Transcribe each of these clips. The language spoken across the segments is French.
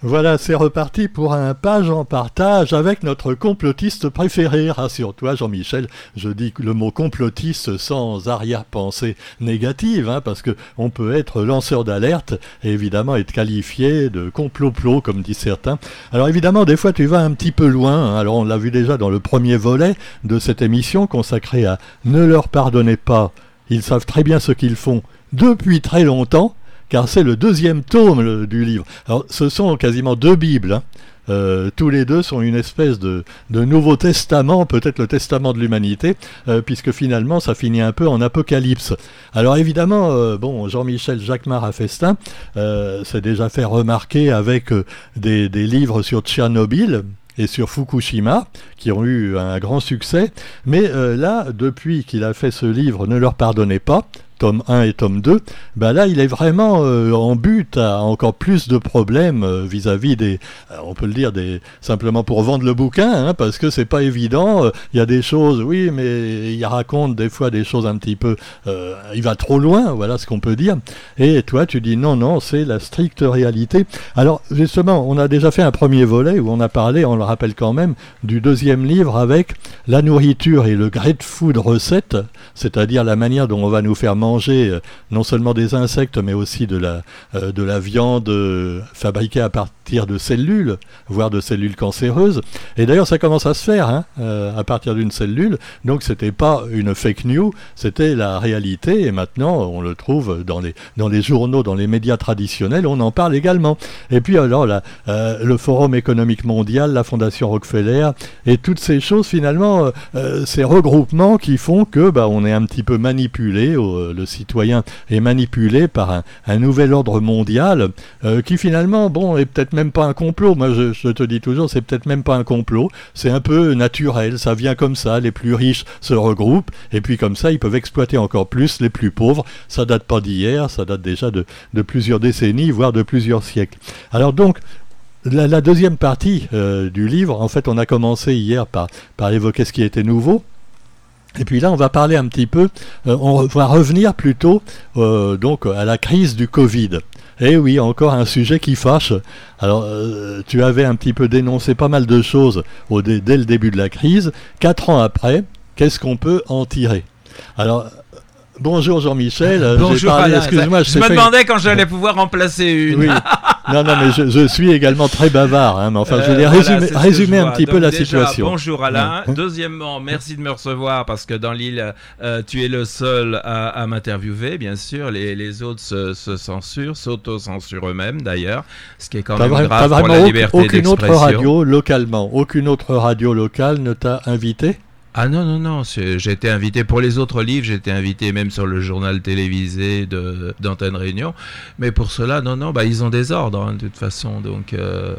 Voilà, c'est reparti pour un page en partage avec notre complotiste préféré. Rassure-toi, Jean-Michel, je dis le mot complotiste sans arrière-pensée négative, parce que on peut être lanceur d'alerte et évidemment être qualifié de complot-plot, comme disent certains. Alors évidemment, des fois, tu vas un petit peu loin. Alors on l'a vu déjà dans le premier volet de cette émission consacrée à « Ne leur pardonnez pas, ils savent très bien ce qu'ils font depuis très longtemps », car c'est le deuxième tome du livre. Alors, ce sont quasiment deux Bibles. Tous les deux sont une espèce de Nouveau Testament, peut-être le Testament de l'humanité, puisque finalement, ça finit un peu en apocalypse. Alors évidemment, Jean-Michel Jacquemart à Festin s'est déjà fait remarquer avec des livres sur Tchernobyl et sur Fukushima, qui ont eu un grand succès. Mais là, depuis qu'il a fait ce livre « Ne leur pardonnez pas », tome 1 et tome 2, là il est vraiment en but à encore plus de problèmes vis-à-vis des, on peut le dire, simplement pour vendre le bouquin, parce que c'est pas évident, il y a des choses, oui, mais il raconte des fois des choses un petit peu, il va trop loin, voilà ce qu'on peut dire, et toi tu dis non, c'est la stricte réalité. Alors justement, on a déjà fait un premier volet où on a parlé, on le rappelle quand même, du deuxième livre avec la nourriture et le great food recette, c'est-à-dire la manière dont on va nous faire manger non seulement des insectes mais aussi de la viande fabriquée à partir de cellules, voire de cellules cancéreuses. Et d'ailleurs ça commence à se faire à partir d'une cellule, donc c'était pas une fake news, c'était la réalité, et maintenant on le trouve dans les journaux, dans les médias traditionnels, on en parle également. Et puis alors le Forum économique mondial, la Fondation Rockefeller et toutes ces choses finalement, ces regroupements qui font que on est un petit peu manipulé, le citoyen est manipulé par un nouvel ordre mondial qui finalement, est peut-être même pas un complot. Moi, je te dis toujours, c'est peut-être même pas un complot. C'est un peu naturel. Ça vient comme ça. Les plus riches se regroupent et puis comme ça, ils peuvent exploiter encore plus les plus pauvres. Ça date pas d'hier. Ça date déjà de plusieurs décennies, voire de plusieurs siècles. Alors donc, la deuxième partie du livre, en fait, on a commencé hier par évoquer ce qui était nouveau. Et puis là, on va parler un petit peu, on va revenir plutôt donc à la crise du Covid. Et oui, encore un sujet qui fâche. Alors, tu avais un petit peu dénoncé pas mal de choses dès le début de la crise. 4 ans après, qu'est-ce qu'on peut en tirer ? Alors, bonjour Jean-Michel. Bonjour Alain. Excuse-moi, je me demandais quand j'allais pouvoir remplacer une. Oui. Non, mais je suis également très bavard, mais enfin, je voulais résumer un petit peu la situation. Bonjour Alain. Deuxièmement, merci de me recevoir parce que dans l'île, tu es le seul à m'interviewer, bien sûr. Les autres se censurent, s'auto-censurent eux-mêmes d'ailleurs, ce qui est quand même grave pour la liberté d'expression. Aucune autre radio locale ne t'a invité ? Ah non, j'ai été invité pour les autres livres, j'ai été invité même sur le journal télévisé d'Antenne Réunion, mais pour cela, non, ils ont des ordres de toute façon, donc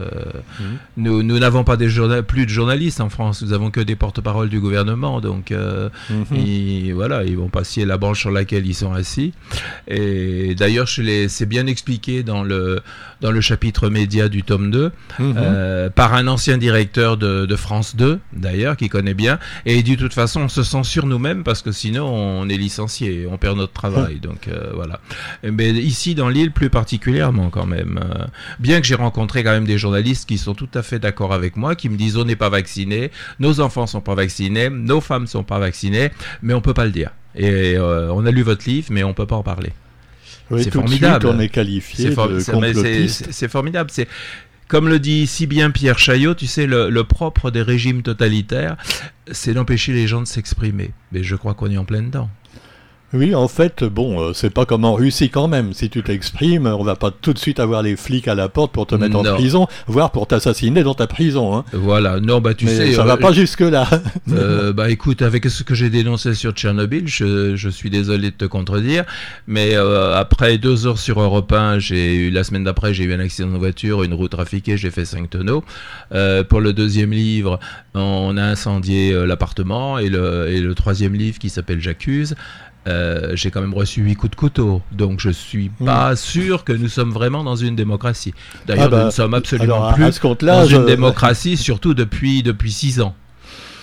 nous n'avons pas plus de journalistes en France, nous avons que des porte-parole du gouvernement, donc ils vont pas scier la branche sur laquelle ils sont assis, et d'ailleurs c'est bien expliqué dans le chapitre média du tome 2, par un ancien directeur de France 2, d'ailleurs, qui connaît bien, et de toute façon, on se censure nous-mêmes parce que sinon, on est licencié, on perd notre travail. Donc voilà. Mais ici, dans l'île, plus particulièrement quand même. Bien que j'ai rencontré quand même des journalistes qui sont tout à fait d'accord avec moi, qui me disent on n'est pas vaccinés, nos enfants sont pas vaccinés, nos femmes sont pas vaccinées, mais on peut pas le dire. Et on a lu votre livre, mais on peut pas en parler. Oui, c'est formidable. Tout de suite, on est qualifié de complotiste. C'est formidable. Comme le dit si bien Pierre Chaillot, tu sais, le propre des régimes totalitaires, c'est d'empêcher les gens de s'exprimer. Mais je crois qu'on est en plein dedans. Oui, en fait, c'est pas comme en Russie quand même. Si tu t'exprimes, on va pas tout de suite avoir les flics à la porte pour te mettre en prison, voire pour t'assassiner dans ta prison. Voilà, non, tu sais... ça va pas jusque-là. Écoute, avec ce que j'ai dénoncé sur Tchernobyl, je suis désolé de te contredire, mais après 2 heures sur Europe 1, la semaine d'après, j'ai eu un accident de voiture, une roue trafiquée, j'ai fait 5 tonneaux. Pour le deuxième livre, on a incendié l'appartement, et le troisième livre qui s'appelle J'accuse, j'ai quand même reçu 8 coups de couteau, donc je suis pas sûr que nous sommes vraiment dans une démocratie. D'ailleurs, nous ne sommes absolument plus dans une démocratie, surtout depuis 6 ans.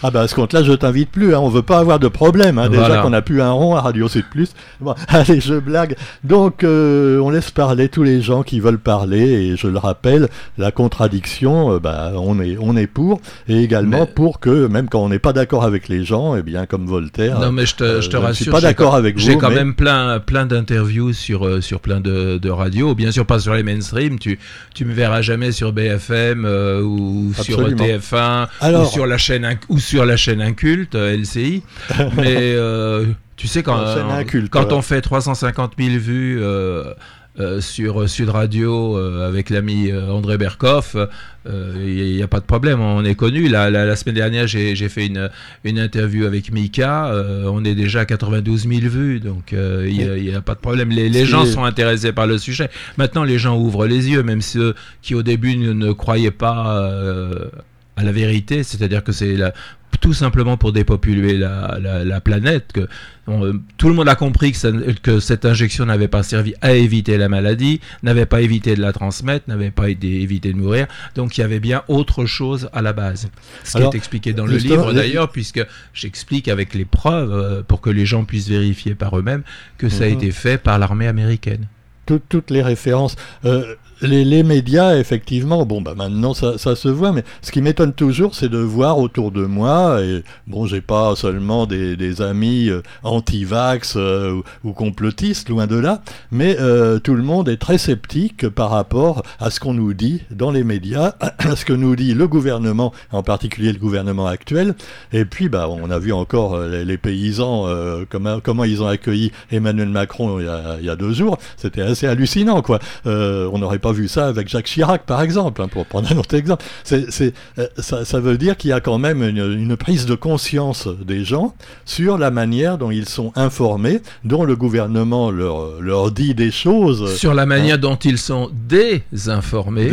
Ah bah à ce compte-là, je t'invite plus, hein. On veut pas avoir de problème, hein. Déjà qu'on a plus un rond à Radio Sud Plus. Bon, allez, je blague. Donc on laisse parler tous les gens qui veulent parler, et je le rappelle, la contradiction, on est pour, et également pour que, même quand on n'est pas d'accord avec les gens, eh bien comme Voltaire, non mais je te rassure, je suis pas d'accord avec vous. J'ai quand même plein d'interviews sur plein de radios, bien sûr pas sur les mainstream, tu me verras jamais sur BFM ou Absolument. Sur TF1 ou sur la chaîne Inculte, LCI. Mais tu sais, quand on fait 350 000 vues sur Sud Radio avec l'ami André Berkoff, il n'y a pas de problème, on est connu. La semaine dernière, j'ai fait une interview avec Mika, on est déjà à 92 000 vues, donc il n'y a pas de problème. Les gens sont intéressés par le sujet. Maintenant, les gens ouvrent les yeux, même ceux qui au début ne croyaient pas à la vérité, c'est-à-dire que c'est tout simplement pour dépopuler la planète, que tout le monde a compris que cette injection n'avait pas servi à éviter la maladie, n'avait pas évité de la transmettre, n'avait pas évité de mourir, donc il y avait bien autre chose à la base. Ce qui est expliqué dans le livre d'ailleurs, puisque j'explique avec les preuves pour que les gens puissent vérifier par eux-mêmes que ça a été fait par l'armée américaine. Toutes les références... Les médias, effectivement, maintenant ça se voit, mais ce qui m'étonne toujours, c'est de voir autour de moi, et j'ai pas seulement des amis anti-vax ou complotistes, loin de là, mais tout le monde est très sceptique par rapport à ce qu'on nous dit dans les médias, à ce que nous dit le gouvernement, en particulier le gouvernement actuel, et puis on a vu encore les paysans, comment ils ont accueilli Emmanuel Macron il y a 2 jours, c'était assez hallucinant, quoi. On n'aurait pas vu ça avec Jacques Chirac, par exemple, hein, pour prendre un autre exemple. Ça veut dire qu'il y a quand même une prise de conscience des gens sur la manière dont ils sont informés, dont le gouvernement leur dit des choses. Sur la manière dont ils sont désinformés.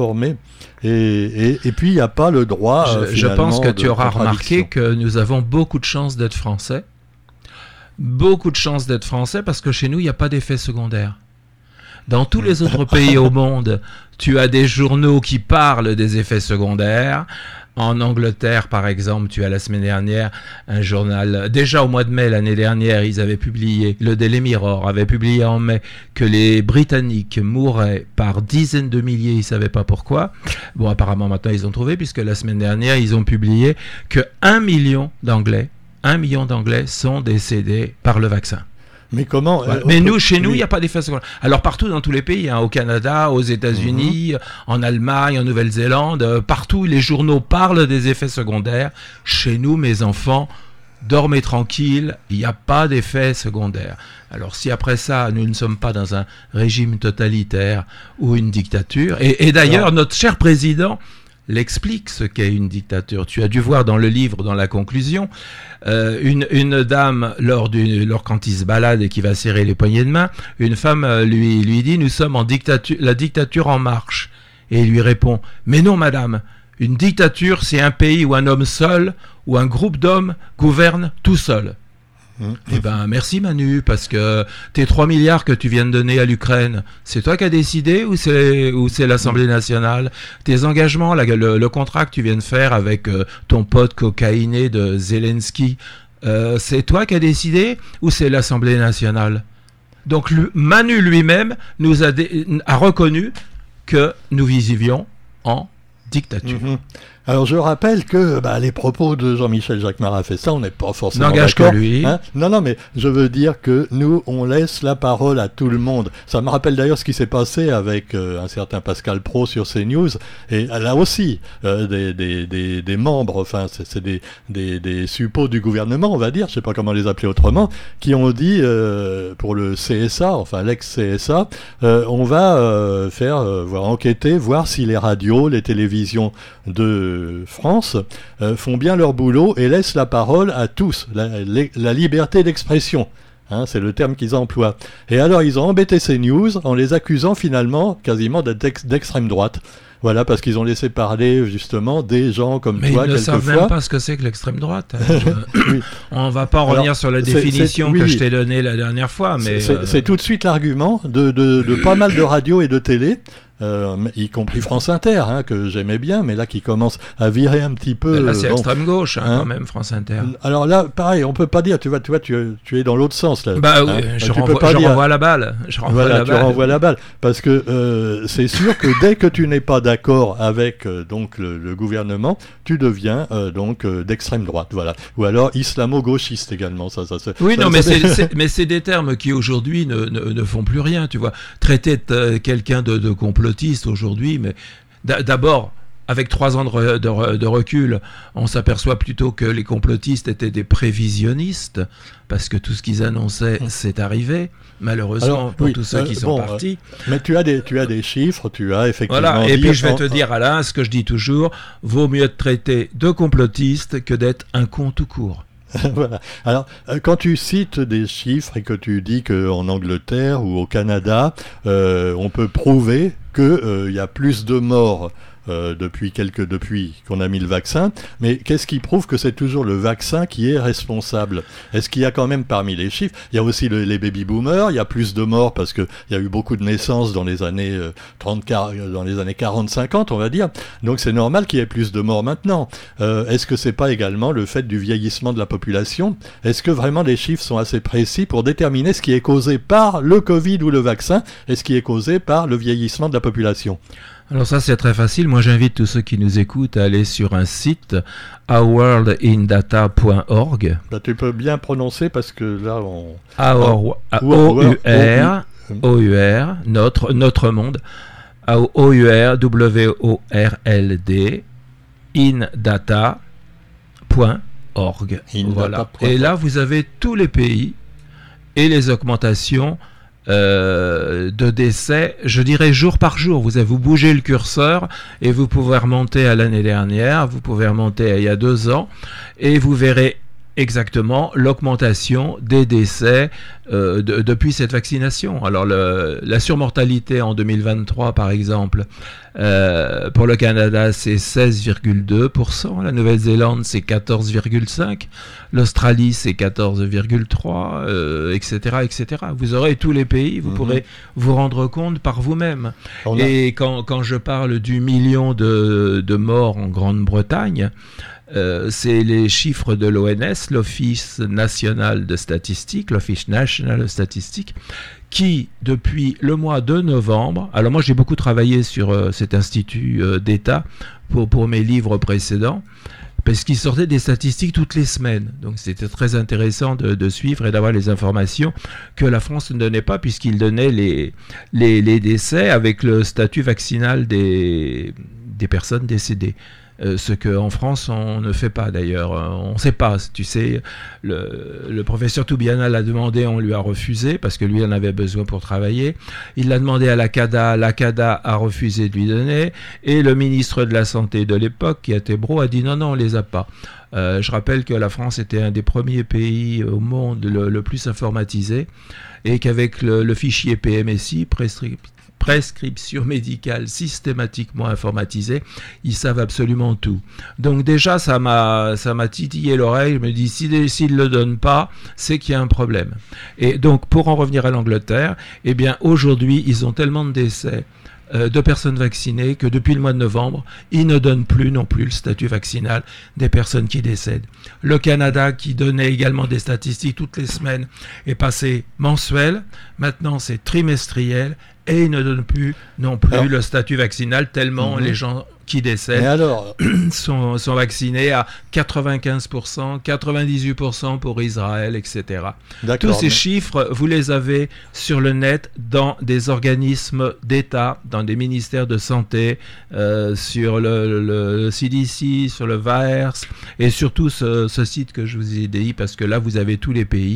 Et puis, il n'y a pas le droit, je pense que tu auras remarqué que nous avons beaucoup de chance d'être Français. Beaucoup de chance d'être Français, parce que chez nous, il n'y a pas d'effet secondaire. Dans tous les autres pays au monde, tu as des journaux qui parlent des effets secondaires. En Angleterre, par exemple, tu as la semaine dernière un journal, déjà au mois de mai l'année dernière, ils avaient publié, le Daily Mirror avait publié en mai que les Britanniques mouraient par dizaines de milliers, ils ne savaient pas pourquoi. Bon, apparemment maintenant ils ont trouvé, puisque la semaine dernière, ils ont publié que 1 million d'Anglais sont décédés par le vaccin. Mais comment Mais chez nous, il n'y a pas d'effet secondaire. Alors partout dans tous les pays, hein, au Canada, aux États-Unis, en Allemagne, en Nouvelle-Zélande, partout, les journaux parlent des effets secondaires. Chez nous, mes enfants, dormez tranquilles, il n'y a pas d'effet secondaire. Alors si après ça, nous ne sommes pas dans un régime totalitaire ou une dictature, et d'ailleurs, notre cher président l'explique ce qu'est une dictature. Tu as dû voir dans le livre, dans la conclusion, une dame, quand il se balade et qu'il va serrer les poignées de main, une femme lui dit « Nous sommes en dictature, la dictature en marche ». Et il lui répond « Mais non, madame, une dictature, c'est un pays où un homme seul, ou un groupe d'hommes gouverne tout seul ». Eh ben merci Manu, parce que tes 3 milliards que tu viens de donner à l'Ukraine, c'est toi qui as décidé ou c'est l'Assemblée nationale? Tes engagements, le contrat que tu viens de faire avec ton pote cocaïné de Zelensky, c'est toi qui as décidé ou c'est l'Assemblée nationale? Donc Manu lui-même a reconnu que nous vivions en dictature. Alors je rappelle que les propos de Jean-Michel Jacquemart a fait ça, on n'est pas forcément n'engage d'accord. Que lui. Hein, non, mais je veux dire que nous, on laisse la parole à tout le monde. Ça me rappelle d'ailleurs ce qui s'est passé avec un certain Pascal Praud sur CNews, et là aussi, des membres, enfin c'est des suppôts du gouvernement, on va dire, je sais pas comment les appeler autrement, qui ont dit pour le CSA, enfin l'ex-CSA, on va enquêter, voir si les radios, les télévisions de France font bien leur boulot et laissent la parole à tous, la liberté d'expression. Hein, c'est le terme qu'ils emploient. Et alors ils ont embêté CNews en les accusant finalement quasiment d'extrême droite. Voilà, parce qu'ils ont laissé parler justement des gens comme mais toi ils ne quelquefois. savent même pas ce que c'est que l'extrême droite. Oui. On ne va pas revenir sur la définition oui, que je t'ai donnée la dernière fois. Mais c'est tout de suite l'argument de pas mal de radios et de télé. Y compris France Inter, que j'aimais bien, mais là qui commence à virer un petit peu. Là, c'est extrême gauche, quand même, France Inter. Alors là, pareil, on peut pas dire. Tu vois, tu es dans l'autre sens là. Bah oui, je renvoie la balle. Tu renvoies la balle, parce que c'est sûr que dès que tu n'es pas d'accord avec donc le gouvernement, tu deviens donc d'extrême droite, voilà. Ou alors islamo-gauchiste également. Oui, non, mais c'est des termes qui aujourd'hui ne font plus rien, tu vois. Traiter quelqu'un de complotiste aujourd'hui, mais d'abord, avec 3 ans de recul, on s'aperçoit plutôt que les complotistes étaient des prévisionnistes, parce que tout ce qu'ils annonçaient, c'est arrivé, malheureusement, pour tous ceux qui sont partis. Mais tu as des chiffres, tu as effectivement... Voilà, et puis je vais te dire, Alain, ce que je dis toujours, vaut mieux être traité de complotiste que d'être un con tout court. Voilà. Alors, quand tu cites des chiffres et que tu dis qu'en Angleterre ou au Canada, on peut prouver qu'il y a plus de morts depuis qu'on a mis le vaccin, mais qu'est-ce qui prouve que c'est toujours le vaccin qui est responsable? Est-ce qu'il y a quand même parmi les chiffres, il y a aussi les baby-boomers, il y a plus de morts parce qu'il y a eu beaucoup de naissances dans les années 40-50, on va dire, donc c'est normal qu'il y ait plus de morts maintenant. Est-ce que c'est pas également le fait du vieillissement de la population? Est-ce que vraiment les chiffres sont assez précis pour déterminer ce qui est causé par le Covid ou le vaccin et ce qui est causé par le vieillissement de la population? Alors ça, c'est très facile. Moi, j'invite tous ceux qui nous écoutent à aller sur un site, ourworldindata.org. Là, tu peux bien prononcer parce que là, on... O-U-R, notre monde, O-U-R-W-O-R-L-D, indata.org. Voilà. Et là, vous avez tous les pays et les augmentations de décès, je dirais jour par jour. Vous bougez le curseur et vous pouvez remonter à l'année dernière, vous pouvez remonter à il y a 2 ans et vous verrez exactement l'augmentation des décès depuis cette vaccination. Alors la surmortalité en 2023 par exemple, pour le Canada c'est 16,2%, la Nouvelle-Zélande c'est 14,5%, l'Australie c'est 14,3%, etc., etc. Vous aurez tous les pays, vous pourrez vous rendre compte par vous-même. Et quand je parle du million de morts en Grande-Bretagne, c'est les chiffres de l'ONS, l'Office National de Statistique, qui, depuis le mois de novembre, alors moi j'ai beaucoup travaillé sur cet institut d'État pour mes livres précédents, parce qu'il sortait des statistiques toutes les semaines. Donc c'était très intéressant de suivre et d'avoir les informations que la France ne donnait pas, puisqu'il donnait les décès avec le statut vaccinal des personnes décédées. Ce qu'en France on ne fait pas d'ailleurs, on ne sait pas, tu sais, le professeur Toubiana l'a demandé, on lui a refusé parce que lui en avait besoin pour travailler, il l'a demandé à la CADA a refusé de lui donner, et le ministre de la Santé de l'époque, qui était Brault, a dit non, on les a pas. Je rappelle que la France était un des premiers pays au monde le plus informatisé, et qu'avec le fichier PMSI, prescription médicale systématiquement informatisée, ils savent absolument tout. Donc déjà, ça m'a titillé l'oreille. Je me dis, s'ils ne le donnent pas, c'est qu'il y a un problème. Et donc, pour en revenir à l'Angleterre, eh bien, aujourd'hui, ils ont tellement de décès de personnes vaccinées que depuis le mois de novembre, ils ne donnent plus non plus le statut vaccinal des personnes qui décèdent. Le Canada, qui donnait également des statistiques toutes les semaines, est passé mensuel. Maintenant, c'est trimestriel. Et ils ne donnent plus non plus le statut vaccinal, tellement les gens qui décèdent sont vaccinés à 95%, 98% pour Israël, etc. Tous ces chiffres, vous les avez sur le net dans des organismes d'État, dans des ministères de santé, sur le CDC, sur le VAERS, et surtout ce site que je vous ai dit, parce que là, vous avez tous les pays.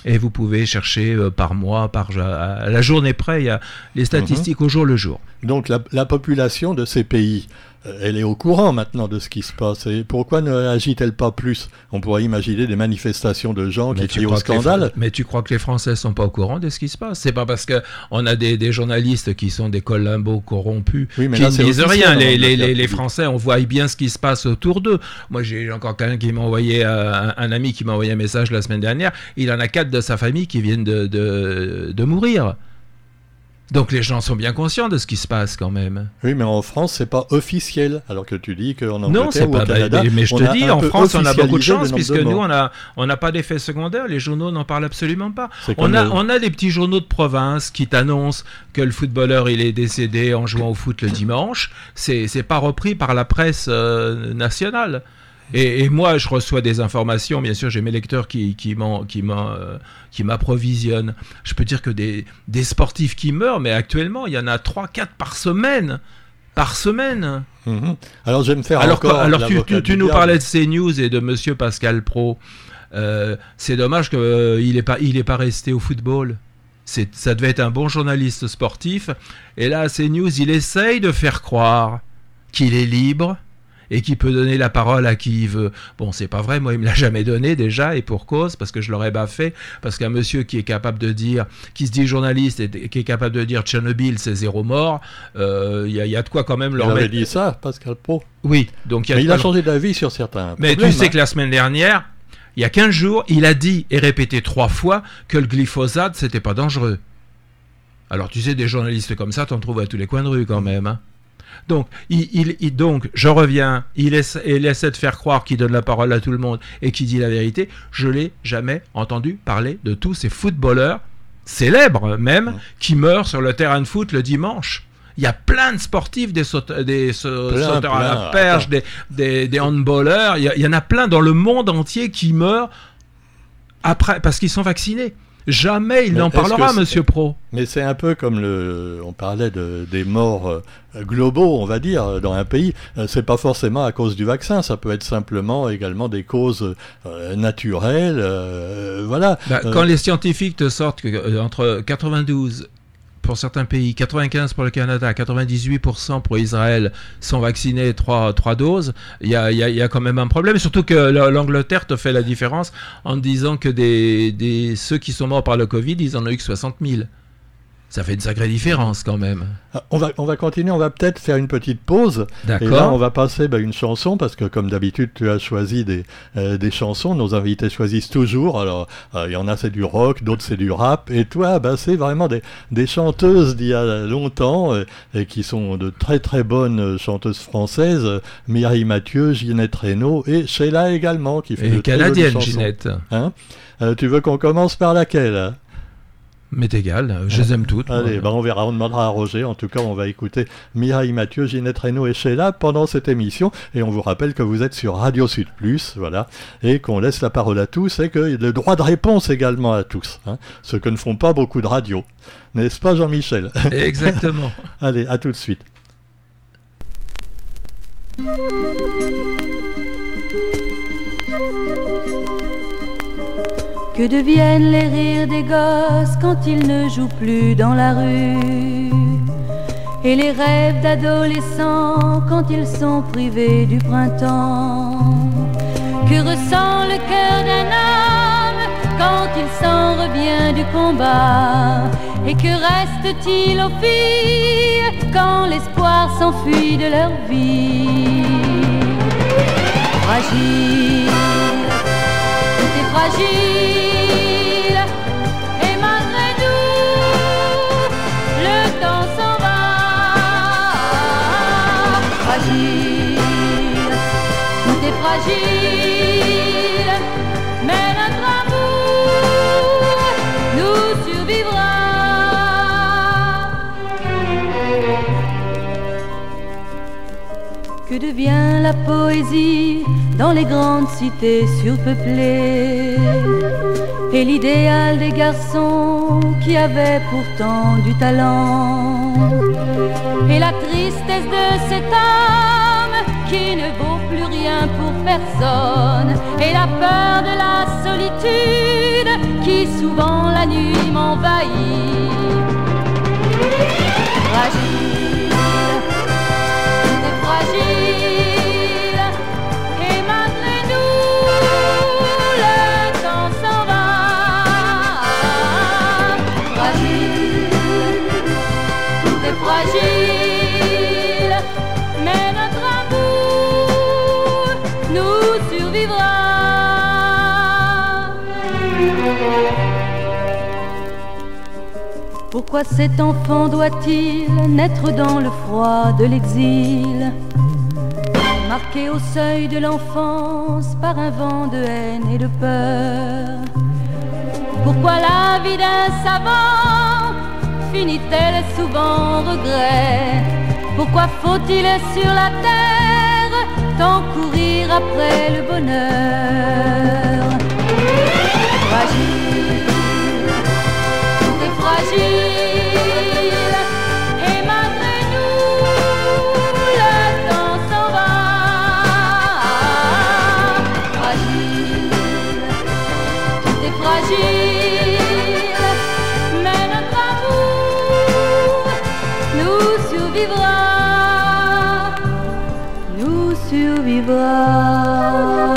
Et vous pouvez chercher par mois, à la journée près, il y a les statistiques au jour le jour. Donc la population de ces pays, elle est au courant maintenant de ce qui se passe. Et pourquoi ne réagit-elle pas plus? On pourrait imaginer des manifestations de gens qui crient au scandale. Mais tu crois que les Français sont pas au courant de ce qui se passe? C'est pas parce que on a des journalistes qui sont des colimbos corrompus qui ne disent rien. Les Français, on voit bien ce qui se passe autour d'eux. Moi, j'ai encore quelqu'un qui m'a envoyé, un ami qui m'a envoyé un message la semaine dernière. Il en a 4 de sa famille qui viennent de mourir. Donc les gens sont bien conscients de ce qui se passe quand même. Oui, mais en France, c'est pas officiel. Alors que tu dis qu'en Angleterre ou au Canada, mais je te dis, en France, on a beaucoup de chance puisque nous, on n'a pas d'effet secondaire. Les journaux n'en parlent absolument pas. On a des petits journaux de province qui t'annoncent que le footballeur il est décédé en jouant au foot le dimanche. C'est pas repris par la presse nationale. Et moi, je reçois des informations. Bien sûr, j'ai mes lecteurs qui m'approvisionnent. Je peux dire que des sportifs qui meurent, mais actuellement, il y en a 3-4 par semaine. Alors, je vais me faire alors tu nous parlais de CNews et de Monsieur Pascal Praud. C'est dommage qu'il n'est pas resté au football. Ça devait être un bon journaliste sportif. Et là, à CNews, il essaye de faire croire qu'il est libre et qui peut donner la parole à qui il veut. Bon, c'est pas vrai, moi il me l'a jamais donné déjà, et pour cause, parce que je l'aurais baffé, parce qu'un monsieur qui est capable de dire, qui se dit journaliste et qui est capable de dire Tchernobyl c'est 0 mort, y a de quoi quand même leur mettre... Il avait dit ça, Pascal Praud. Oui, donc il a changé d'avis sur certains mais problèmes, tu sais que la semaine dernière, il y a 15 jours, il a dit et répété 3 fois que le glyphosate c'était pas dangereux. Alors tu sais, des journalistes comme ça, t'en trouves à tous les coins de rue quand même, hein. Donc, donc, je reviens, il essaie de faire croire qu'il donne la parole à tout le monde et qu'il dit la vérité. Je l'ai jamais entendu parler de tous ces footballeurs, célèbres même, qui meurent sur le terrain de foot le dimanche. Il y a plein de sportifs, des sauteurs à la perche, des handballeurs, il y en a plein dans le monde entier qui meurent après, parce qu'ils sont vaccinés. Jamais il n'en parlera, Monsieur Praud. Mais c'est un peu comme on parlait des morts globaux, on va dire, dans un pays. C'est pas forcément à cause du vaccin, ça peut être simplement également des causes naturelles. Voilà. Quand les scientifiques te sortent que entre 92 pour certains pays, 95 pour le Canada, 98% pour Israël sont vaccinés 3 doses, il y a quand même un problème. Surtout que l'Angleterre te fait la différence en disant que ceux qui sont morts par le Covid, ils en ont eu que 60 000. Ça fait une sacrée différence quand même. On va continuer, on va peut-être faire une petite pause. D'accord. Et là, on va passer une chanson, parce que comme d'habitude, tu as choisi des chansons. Nos invités choisissent toujours. Alors, il y en a, c'est du rock, d'autres, c'est du rap. Et toi, c'est vraiment des chanteuses d'il y a longtemps, et qui sont de très très bonnes chanteuses françaises. Mireille Mathieu, Ginette Renaud et Sheila également, qui fait de très jolies chansons. Ginette. Hein, tu veux qu'on commence par laquelle? Mais égal, je les aime toutes. Allez, on verra, on demandera à Roger. En tout cas, on va écouter Mireille Mathieu, Ginette Renaud et Sheila pendant cette émission. Et on vous rappelle que vous êtes sur Radio Sud Plus, voilà, et qu'on laisse la parole à tous et que le droit de réponse également à tous, hein, ce que ne font pas beaucoup de radios. N'est-ce pas, Jean-Michel? Exactement. Allez, à tout de suite. Que deviennent les rires des gosses quand ils ne jouent plus dans la rue, et les rêves d'adolescents quand ils sont privés du printemps? Que ressent le cœur d'un homme quand il s'en revient du combat? Et que reste-t-il aux filles quand l'espoir s'enfuit de leur vie? Fragile, tout est fragile. Tout est fragile, mais notre amour nous survivra. Que devient la poésie dans les grandes cités surpeuplées, et l'idéal des garçons qui avaient pourtant du talent, et la tristesse de cet homme qui ne vaut plus rien pour personne, et la peur de la solitude qui souvent la nuit m'envahit. Fragile, tout est fragile, et malgré nous, le temps s'en va. Fragile, tout est fragile, mais notre amour nous survivra. Pourquoi cet enfant doit-il naître dans le froid de l'exil, marqué au seuil de l'enfance par un vent de haine et de peur? Pourquoi la vie d'un savant finit-elle souvent en regret? Pourquoi faut-il sur la terre tant courir après le bonheur? Fragile, tout est fragile, et malgré nous, le temps s'en va. Fragile, tout est fragile, mais notre amour nous survivra, nous survivra.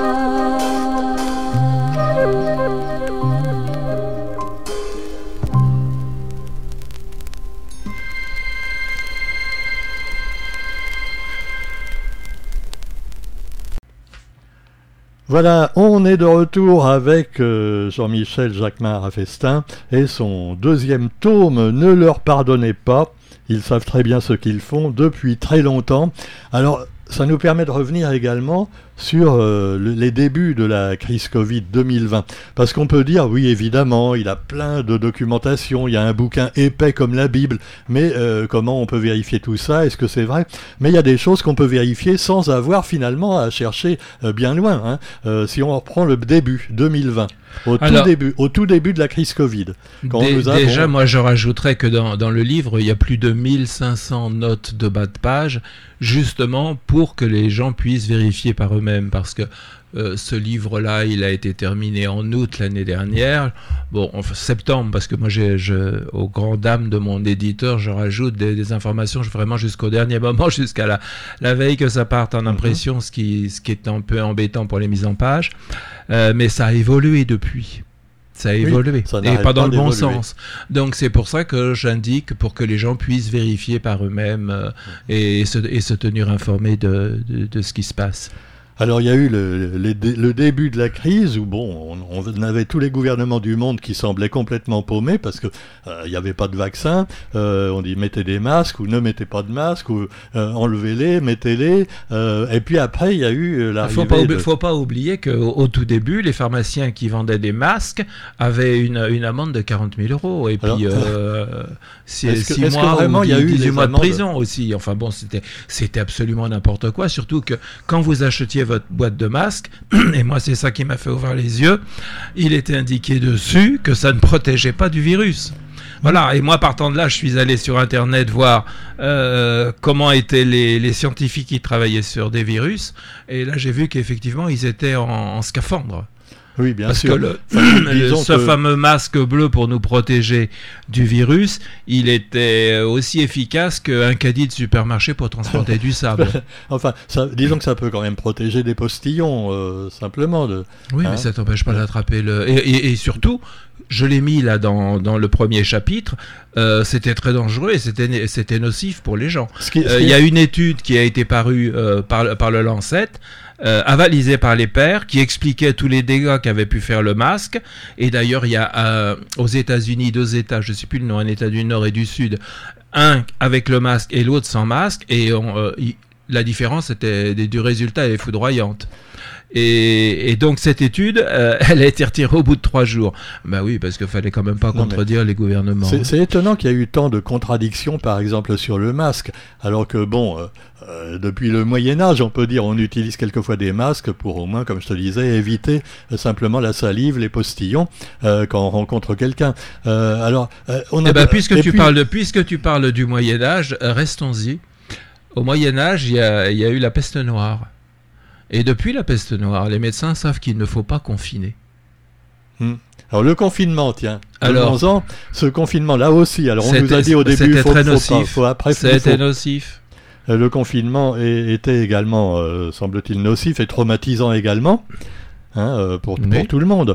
Voilà, on est de retour avec Jean-Michel Jacquemin-Raffestin et son deuxième tome, Ne leur pardonnez pas. Ils savent très bien ce qu'ils font depuis très longtemps. Alors, ça nous permet de revenir également sur les débuts de la crise Covid 2020. Parce qu'on peut dire, oui, évidemment, il a plein de documentation, il y a un bouquin épais comme la Bible, mais comment on peut vérifier tout ça? Est-ce que c'est vrai? Mais il y a des choses qu'on peut vérifier sans avoir finalement à chercher bien loin. Si on reprend le début, 2020, au tout début de la crise Covid. Déjà, moi, je rajouterais que dans le livre, il y a plus de 1500 notes de bas de page, justement pour que les gens puissent vérifier par eux-mêmes, parce que ce livre-là, il a été terminé en août l'année dernière, septembre, parce que moi, aux grandes dames de mon éditeur, je rajoute des informations vraiment jusqu'au dernier moment, jusqu'à la veille que ça parte en impression, ce qui est un peu embêtant pour les mises en page, mais ça a évolué depuis. Ça a évolué, et pas dans le bon sens. Donc c'est pour ça que j'indique, pour que les gens puissent vérifier par eux-mêmes et se tenir informés de ce qui se passe. Alors il y a eu le début de la crise où on avait tous les gouvernements du monde qui semblaient complètement paumés parce que il n'y avait pas de vaccin. On dit mettez des masques ou ne mettez pas de masques ou enlevez-les, mettez-les. Et puis après il y a eu l'arrivée. Faut pas oublier qu'au tout début les pharmaciens qui vendaient des masques avaient une amende de 40 000 €. Et puis 6 mois ou 18 mois de prison aussi. Enfin bon, c'était absolument n'importe quoi. Surtout que quand vous achetiez votre boîte de masque, et moi c'est ça qui m'a fait ouvrir les yeux, il était indiqué dessus que ça ne protégeait pas du virus. Voilà, et moi partant de là, je suis allé sur internet voir comment étaient les scientifiques qui travaillaient sur des virus, et là j'ai vu qu'effectivement ils étaient en scaphandre. Oui, bien Parce sûr. Que fameux masque bleu pour nous protéger du virus, il était aussi efficace qu'un caddie de supermarché pour transporter du sable. Enfin, disons que ça peut quand même protéger des postillons, simplement. Oui, mais ça t'empêche pas d'attraper et surtout, je l'ai mis là dans le premier chapitre, c'était très dangereux et c'était nocif pour les gens. Il y a une étude qui a été parue par le Lancet, avalisé par les pairs, qui expliquait tous les dégâts qu'avait pu faire le masque. Et d'ailleurs il y a aux États-Unis 2 États, je ne sais plus le nom, un État du Nord et du Sud, un avec le masque et l'autre sans masque, et la différence du résultat est foudroyante. Et donc cette étude, elle a été retirée au bout de 3 jours. Ben oui, parce qu'il fallait quand même pas contredire les gouvernements. C'est étonnant qu'il y a eu tant de contradictions, par exemple sur le masque, alors que depuis le Moyen-Âge, on peut dire, on utilise quelquefois des masques pour au moins, comme je te disais, éviter simplement la salive, les postillons, quand on rencontre quelqu'un. Puisque tu parles du Moyen-Âge, restons-y. Au Moyen-Âge, il y a eu la peste noire. Et depuis la peste noire, les médecins savent qu'il ne faut pas confiner. Alors le confinement, tiens. Alors, ce confinement là aussi. Alors on nous a dit au début, c'était très nocif. C'était nocif. Le confinement était également, semble-t-il, nocif et traumatisant également. Pour tout le monde.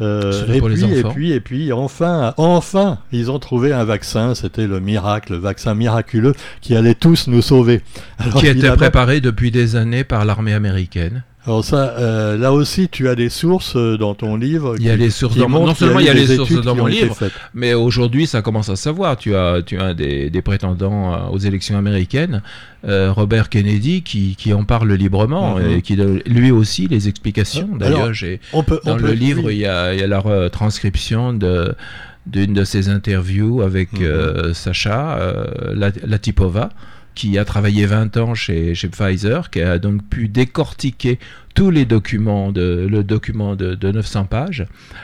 Et puis, enfin, ils ont trouvé un vaccin. C'était le vaccin miraculeux qui allait tous nous sauver. Alors, qui était préparé depuis des années par l'armée américaine. Alors ça, là aussi, tu as des sources dans ton livre. Il y a les sources non seulement il y a les sources dans mon livre, mais aujourd'hui, ça commence à se savoir. Tu as des prétendants aux élections américaines, Robert Kennedy, qui en parle librement et qui donne lui aussi les explications. D'ailleurs, dans le livre, il y a la transcription d'une de ses interviews avec Sacha Latipova, qui a travaillé 20 ans chez Pfizer, qui a donc pu décortiquer tous les documents, le document de 900 pages.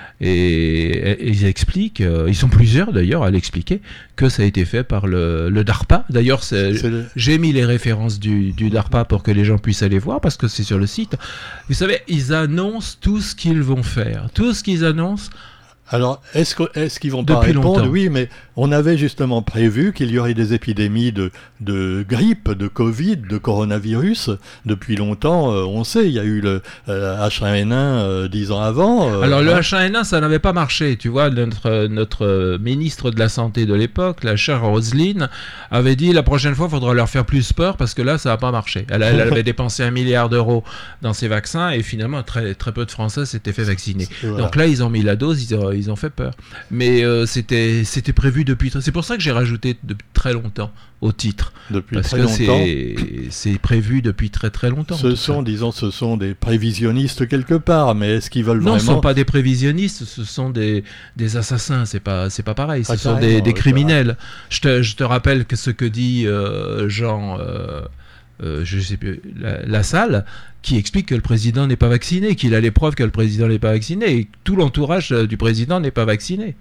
Et ils expliquent, ils sont plusieurs d'ailleurs à l'expliquer, que ça a été fait par le DARPA. D'ailleurs, j'ai mis les références du DARPA pour que les gens puissent aller voir, parce que c'est sur le site. Vous savez, ils annoncent tout ce qu'ils vont faire. Tout ce qu'ils annoncent. Alors, est-ce qu'ils vont pas répondre ? Longtemps. Oui, mais on avait justement prévu qu'il y aurait des épidémies de grippe, de Covid, de coronavirus. Depuis longtemps, on sait, il y a eu le H1N1 10 ans avant. Alors, le H1N1, ça n'avait pas marché. Tu vois, notre ministre de la Santé de l'époque, la chère Roselyne, avait dit la prochaine fois, il faudra leur faire plus peur parce que là, ça n'a pas marché. Elle avait dépensé 1 milliard d'euros dans ces vaccins et finalement, très, très peu de Français s'étaient fait vacciner. Voilà. Donc là, ils ont mis la dose, ils ont fait peur. Mais c'était prévu depuis... C'est pour ça que j'ai rajouté depuis très longtemps au titre. Parce que c'est prévu depuis très très longtemps. Ce sont des prévisionnistes quelque part, mais est-ce qu'ils veulent vraiment... Non, ce ne sont pas des prévisionnistes, ce sont des assassins, c'est pas pareil, ce sont des criminels. Je te rappelle que ce que dit Jean... je sais plus, Lassalle, qui explique que le président n'est pas vacciné, qu'il a les preuves que le président n'est pas vacciné, et tout l'entourage du président n'est pas vacciné.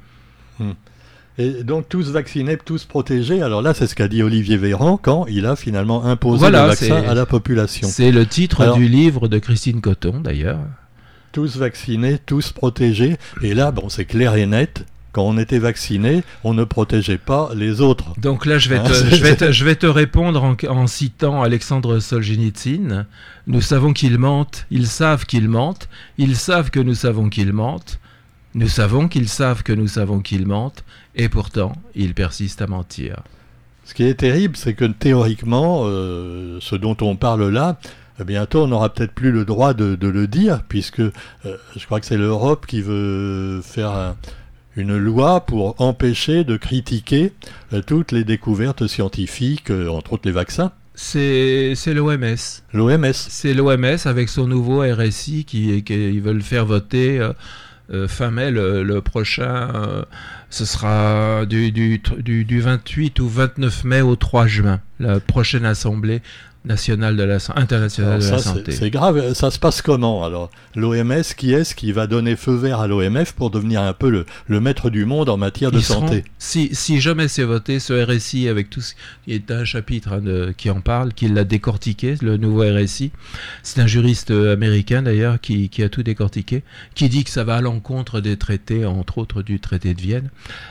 Et donc tous vaccinés, tous protégés. Alors là, c'est ce qu'a dit Olivier Véran quand il a finalement imposé le vaccin à la population. C'est le titre du livre de Christine Coton, d'ailleurs. Tous vaccinés, tous protégés. Et là, c'est clair et net. Quand on était vacciné, on ne protégeait pas les autres. Donc là, je vais te répondre en citant Alexandre Solzhenitsyn. Nous savons qu'ils mentent, ils savent qu'ils mentent, ils savent que nous savons qu'ils mentent, nous savons qu'ils savent que nous savons qu'ils mentent, et pourtant, ils persistent à mentir. Ce qui est terrible, c'est que théoriquement, ce dont on parle là, bientôt on n'aura peut-être plus le droit de le dire, puisque je crois que c'est l'Europe qui veut faire une loi pour empêcher de critiquer toutes les découvertes scientifiques, entre autres les vaccins. C'est l'OMS. L'OMS. C'est l'OMS avec son nouveau RSI qui veulent faire voter fin mai le prochain. Ce sera du 28 ou 29 mai au 3 juin, la prochaine assemblée nationale internationale de la santé. C'est grave. Ça se passe comment alors ? L'OMS, qui est-ce qui va donner feu vert à l'OMF pour devenir un peu le maître du monde en matière de santé ? Si jamais c'est voté, ce RSI, avec tout ce qui est un chapitre qui en parle, qui l'a décortiqué, le nouveau RSI, c'est un juriste américain d'ailleurs qui a tout décortiqué, qui dit que ça va à l'encontre des traités, entre autres du traité de Vienne.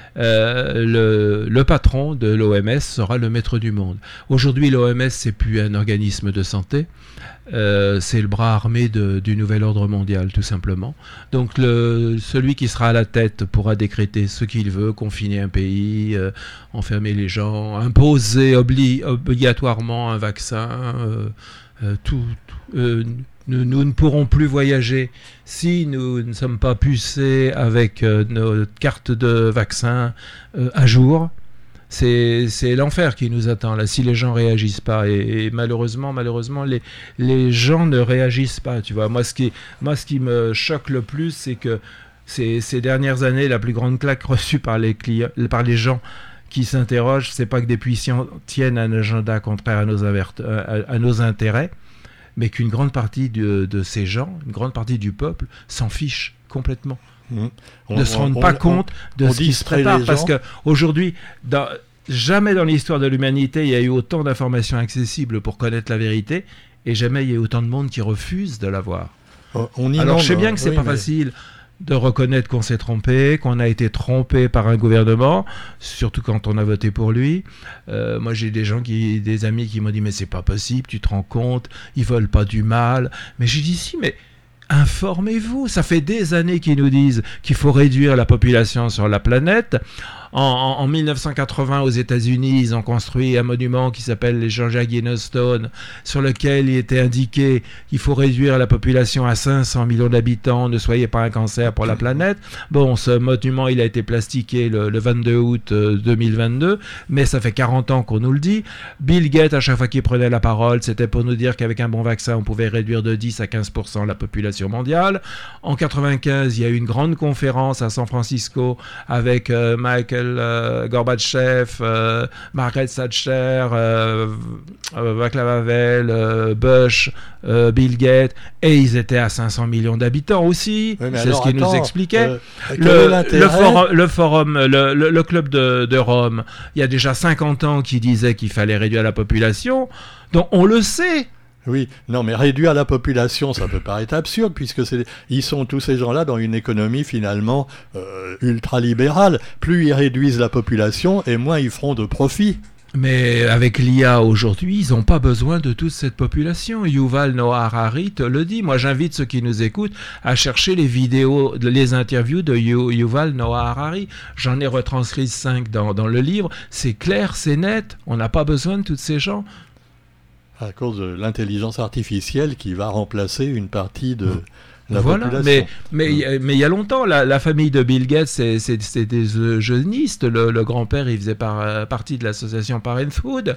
Le patron de l'OMS sera le maître du monde. Aujourd'hui, l'OMS, c'est plus un organisme de santé, c'est le bras armé du nouvel ordre mondial, tout simplement. Donc celui qui sera à la tête pourra décréter ce qu'il veut, confiner un pays, enfermer les gens, imposer obligatoirement un vaccin, nous ne pourrons plus voyager si nous ne sommes pas pucés avec nos cartes de vaccin à jour. C'est l'enfer qui nous attend là si les gens réagissent pas, et malheureusement les gens ne réagissent pas, tu vois. Moi ce qui me choque le plus, c'est que ces dernières années, la plus grande claque reçue par les gens qui s'interrogent, c'est pas que des puissants tiennent un agenda contraire à nos intérêts, mais qu'une grande partie de ces gens, une grande partie du peuple s'en fiche complètement. Ne se rendent pas compte de ce qui se prépare, parce qu'aujourd'hui, jamais dans l'histoire de l'humanité il y a eu autant d'informations accessibles pour connaître la vérité, et jamais il y a eu autant de monde qui refuse de l'avoir. Alors je sais bien que c'est pas facile de reconnaître qu'on s'est trompé, qu'on a été trompé par un gouvernement, surtout quand on a voté pour lui. Moi, j'ai des amis qui m'ont dit « Mais c'est pas possible, tu te rends compte, ils veulent pas du mal. » Mais j'ai dit « Si, mais informez-vous, ça fait des années qu'ils nous disent qu'il faut réduire la population sur la planète. » En 1980, aux États-Unis, ils ont construit un monument qui s'appelle les Jean-Jacques Yellowstone, sur lequel il était indiqué qu'il faut réduire la population à 500 millions d'habitants, ne soyez pas un cancer pour la planète. Bon, ce monument, il a été plastiqué le 22 août 2022, mais ça fait 40 ans qu'on nous le dit. Bill Gates, à chaque fois qu'il prenait la parole, c'était pour nous dire qu'avec un bon vaccin, on pouvait réduire de 10 à 15% la population mondiale. En 95, il y a eu une grande conférence à San Francisco avec Michael Gorbatchev, Margaret Thatcher, Václav Havel, Bush, Bill Gates, et ils étaient à 500 millions d'habitants aussi. Oui, c'est ce qu'ils nous expliquaient. Le forum, le club de Rome, il y a déjà 50 ans qui disait qu'il fallait réduire la population. Donc on le sait. Oui, non, mais réduire la population, ça peut paraître absurde, puisque ils sont tous ces gens-là dans une économie finalement ultralibérale. Plus ils réduisent la population, et moins ils feront de profit. Mais avec l'IA aujourd'hui, ils n'ont pas besoin de toute cette population. Yuval Noah Harari te le dit. Moi, j'invite ceux qui nous écoutent à chercher les vidéos, les interviews de Yuval Noah Harari. J'en ai retranscrit 5 dans le livre. C'est clair, c'est net. On n'a pas besoin de tous ces gens. À cause de l'intelligence artificielle qui va remplacer une partie de la population. Mais il y a longtemps, la famille de Bill Gates, c'est des eugénistes. Le grand-père, il faisait partie de l'association Parenthood.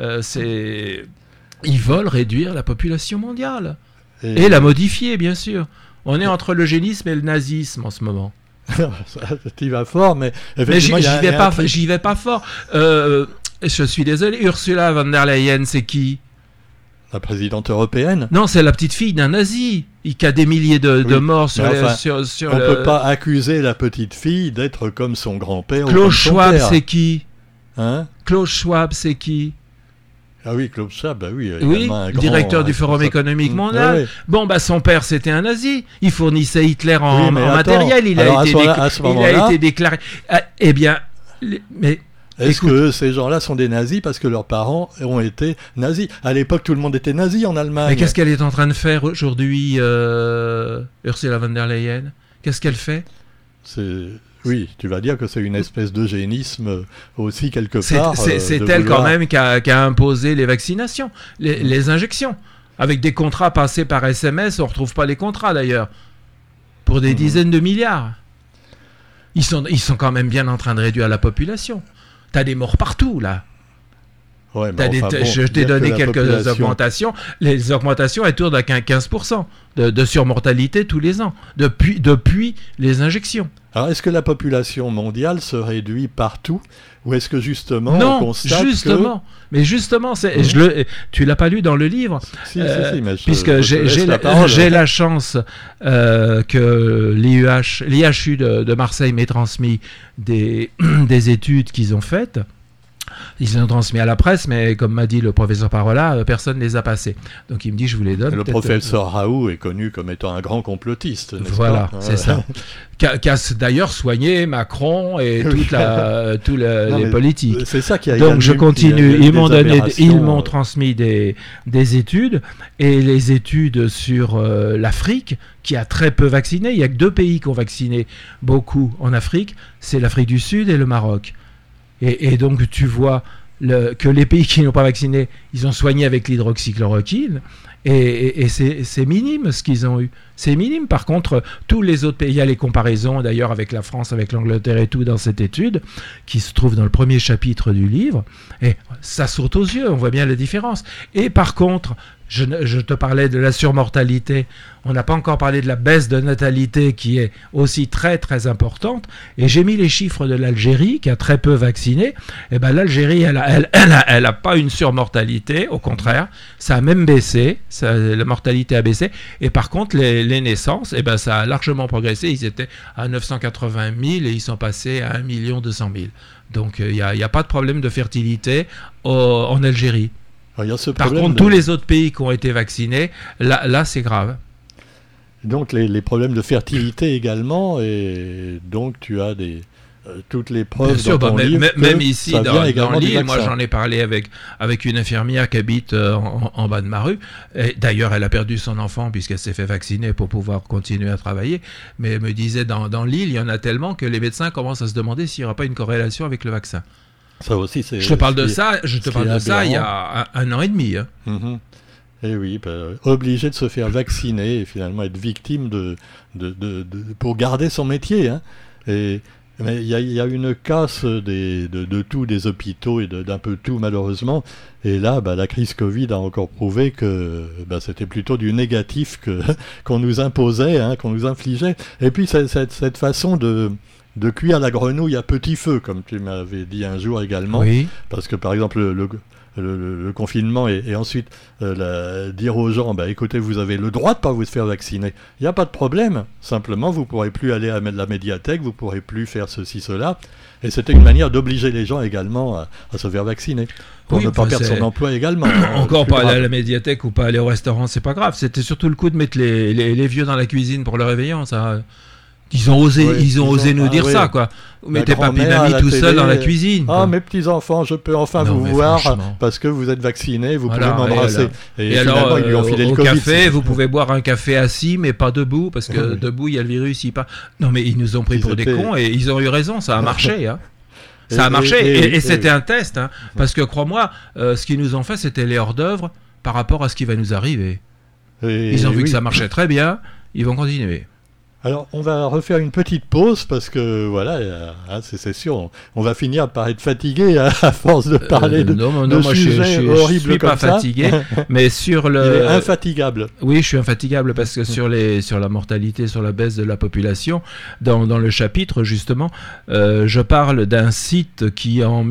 Ils veulent réduire la population mondiale. Et la modifier, bien sûr. On est entre l'eugénisme et le nazisme en ce moment. Tu vas fort, mais j'y vais pas fort. Je suis désolé. Ursula von der Leyen, c'est qui ? La présidente européenne ? Non, c'est la petite fille d'un nazi qui a des milliers de morts sur on ne peut pas accuser la petite fille d'être comme son grand-père. Klaus Schwab, c'est qui ? Hein ? Klaus Schwab, c'est qui ? Ah oui, Klaus Schwab, bah oui. Directeur du Forum économique mondial. Oui. Bon, son père, c'était un nazi. Il fournissait Hitler en matériel. Il a été déclaré. Eh bien, est-ce que ces gens-là sont des nazis parce que leurs parents ont été nazis ? À l'époque, tout le monde était nazi en Allemagne. Mais qu'est-ce qu'elle est en train de faire aujourd'hui, Ursula von der Leyen ? Qu'est-ce qu'elle fait ? Oui, tu vas dire que c'est une espèce d'eugénisme aussi quelque part. C'est elle quand même qui a imposé les vaccinations, les injections. Avec des contrats passés par SMS, on ne retrouve pas les contrats d'ailleurs. Pour des dizaines de milliards. Ils sont quand même bien en train de réduire la population. T'as des morts partout, là. Ouais, je t'ai donné quelques augmentations. Les augmentations, elles tournent à 15% de surmortalité tous les ans, depuis les injections. Alors, est-ce que la population mondiale se réduit partout ? Ou est-ce que justement, on constate Mais justement, tu l'as pas lu dans le livre, puisque j'ai la chance que l'IHU de Marseille m'ait transmis des études qu'ils ont faites. Ils les ont transmis à la presse, mais comme m'a dit le professeur Parola, personne ne les a passés. Donc il me dit, je vous les donne. Le professeur Raoult est connu comme étant un grand complotiste, n'est-ce pas ? C'est ça. Qui a d'ailleurs soigné Macron et les politiques. C'est ça qui a. Donc je continue. Ils m'ont transmis des études, et les études sur l'Afrique, qui a très peu vacciné. Il n'y a que 2 pays qui ont vacciné beaucoup en Afrique, c'est l'Afrique du Sud et le Maroc. Et donc tu vois que les pays qui n'ont pas vacciné, ils ont soigné avec l'hydroxychloroquine, et c'est minime ce qu'ils ont eu. C'est minime. Par contre, tous les autres pays, il y a les comparaisons d'ailleurs avec la France, avec l'Angleterre et tout dans cette étude, qui se trouve dans le premier chapitre du livre, et ça saute aux yeux, on voit bien la différence. Et par contre, je te parlais de la surmortalité, on n'a pas encore parlé de la baisse de natalité qui est aussi très très importante, et j'ai mis les chiffres de l'Algérie qui a très peu vacciné. Et ben l'Algérie elle a pas une surmortalité, au contraire, ça a même baissé, la mortalité a baissé, et par contre les naissances, et ben ça a largement progressé, ils étaient à 980 000 et ils sont passés à 1 200 000. Donc il n'y a pas de problème de fertilité en Algérie. Par contre, tous les autres pays qui ont été vaccinés, là c'est grave. donc les problèmes de fertilité également, et donc tu as toutes les preuves sûr, dans ton livre même ici dans l'île, moi vaccin. j'en ai parlé avec une infirmière qui habite en bas de ma rue. Et d'ailleurs, elle a perdu son enfant puisqu'elle s'est fait vacciner pour pouvoir continuer à travailler. Mais elle me disait, dans l'île, il y en a tellement que les médecins commencent à se demander s'il n'y aura pas une corrélation avec le vaccin. Ça aussi, c'est. Je te parle de ça il y a un an et demi. Hein. Mm-hmm. Et oui, obligé de se faire vacciner et finalement être victime pour garder son métier. Hein. Mais il y a une casse de tout, des hôpitaux et d'un peu tout malheureusement. Et là, la crise Covid a encore prouvé que c'était plutôt du négatif qu'on nous imposait, hein, qu'on nous infligeait. Et puis cette façon de cuire la grenouille à petit feu, comme tu m'avais dit un jour également. Oui. Parce que par exemple, le confinement et ensuite dire aux gens, écoutez, vous avez le droit de ne pas vous faire vacciner. Il n'y a pas de problème. Simplement, vous ne pourrez plus aller à la médiathèque, vous ne pourrez plus faire ceci, cela. Et c'était une manière d'obliger les gens également à se faire vacciner. Pour ne pas perdre son emploi également. Encore pas aller à la médiathèque ou pas aller au restaurant, c'est pas grave. C'était surtout le coup de mettre les vieux dans la cuisine pour le réveillon, ça. Ils ont osé nous dire ça, quoi. Vous mettez papy mamie tout seul dans la cuisine. Ah, mes petits-enfants, je peux enfin vous voir parce que vous êtes vaccinés, vous pouvez m'embrasser. Et alors, ils lui ont filé au le Covid, café, vous pouvez boire un café assis, mais pas debout, parce que debout, il y a le virus. Non, mais ils nous ont pris pour des cons et ils ont eu raison, ça a marché. Hein. Ça a marché et c'était un test. Hein, parce que, crois-moi, ce qu'ils nous ont fait, c'était les hors-d'œuvre par rapport à ce qui va nous arriver. Ils ont vu que ça marchait très bien, ils vont continuer. Alors, on va refaire une petite pause parce que, voilà, c'est sûr, on va finir par être fatigué à force de parler de sujets horribles je suis comme pas ça. Fatigué, mais sur le... Il est infatigable. Oui, je suis infatigable parce que sur la mortalité, sur la baisse de la population, dans le chapitre, justement, je parle d'un site qui, en